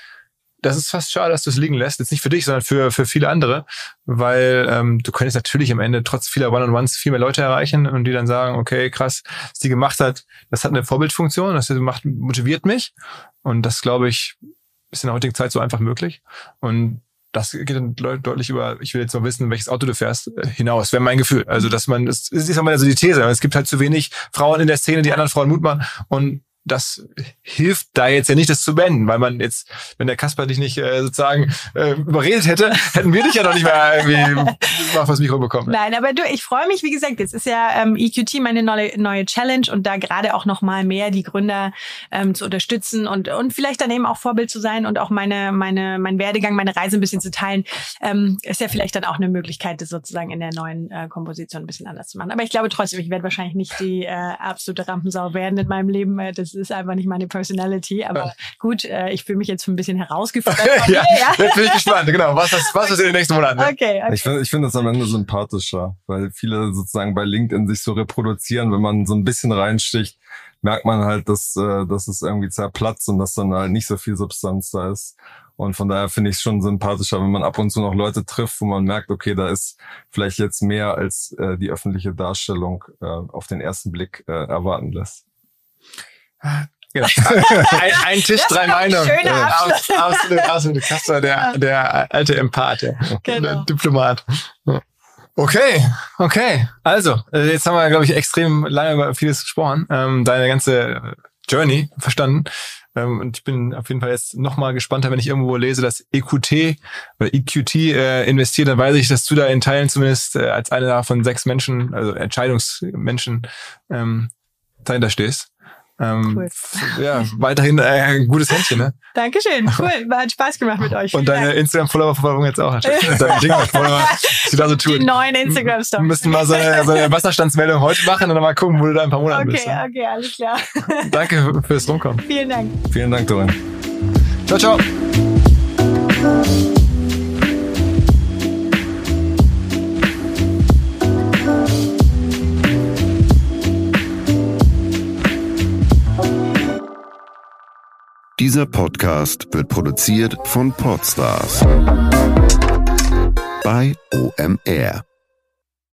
das ist fast schade, dass du es liegen lässt. Jetzt nicht für dich, sondern für für viele andere, weil ähm, du könntest natürlich am Ende trotz vieler One-on-Ones viel mehr Leute erreichen und die dann sagen, okay, krass, was die gemacht hat, das hat eine Vorbildfunktion, das macht motiviert mich und das, glaube ich, ist in der heutigen Zeit so einfach möglich und das geht dann deutlich über, ich will jetzt mal wissen, welches Auto du fährst, hinaus, wäre mein Gefühl. Also, dass man, das ist immer so die These, es gibt halt zu wenig Frauen in der Szene, die anderen Frauen Mut machen und das hilft da jetzt ja nicht, das zu beenden, weil man jetzt, wenn der Kasper dich nicht äh, sozusagen äh, überredet hätte, hätten wir dich ja noch nicht mehr irgendwie mal vors Mikro bekommen. Nein, aber du, ich freue mich, wie gesagt, jetzt ist ja ähm, E Q T meine neue, neue Challenge und da gerade auch noch mal mehr die Gründer ähm, zu unterstützen und und vielleicht dann eben auch Vorbild zu sein und auch meine meine mein Werdegang, meine Reise ein bisschen zu teilen, ähm, ist ja vielleicht dann auch eine Möglichkeit, das sozusagen in der neuen äh, Komposition ein bisschen anders zu machen. Aber ich glaube trotzdem, ich werde wahrscheinlich nicht die äh, absolute Rampensau werden in meinem Leben. Äh, das ist einfach nicht meine Personality, aber ja. gut, äh, ich fühle mich jetzt ein bisschen herausgefordert. ja, ja, jetzt bin ich gespannt, genau, was das, was ist in den nächsten Monaten? Okay, okay. Ich finde ich finde das am Ende sympathischer, weil viele sozusagen bei LinkedIn sich so reproduzieren, wenn man so ein bisschen reinsticht, merkt man halt, dass, äh, dass es irgendwie zerplatzt und dass dann halt nicht so viel Substanz da ist. Und von daher finde ich es schon sympathischer, wenn man ab und zu noch Leute trifft, wo man merkt, okay, da ist vielleicht jetzt mehr als äh, die öffentliche Darstellung äh, auf den ersten Blick äh, erwarten lässt. Genau. Ein, ein Tisch, das drei Meinungen. Ja. Aus, absolut, absolut. Kasper, der, der alte Empath, der, genau. der Diplomat. Okay, okay. Also, jetzt haben wir, glaube ich, extrem lange über vieles gesprochen. Ähm, deine ganze Journey verstanden. Ähm, und ich bin auf jeden Fall jetzt nochmal gespannter, wenn ich irgendwo lese, dass E Q T oder E Q T äh, investiert, dann weiß ich, dass du da in Teilen zumindest äh, als einer von sechs Menschen, also Entscheidungsmenschen, ähm, dahinter stehst. Ähm, Cool. f- ja, weiterhin äh, ein gutes Händchen, ne? Dankeschön, cool. Hat Spaß gemacht mit euch. Und Vielen deine Dank. Instagram-Follower-Verfolgung jetzt auch. Deine Dinge-Follower, was sie da so tut. Die neuen Wir Instagram-Stories. müssen mal so eine, so eine Wasserstandsmeldung heute machen und dann mal gucken, wo du da in ein paar Monaten bist. Okay, Ja? okay, alles klar. Danke fürs Rumkommen. Vielen Dank. Vielen Dank, Dorin. Ciao, ciao. Dieser Podcast wird produziert von Podstars bei O M R.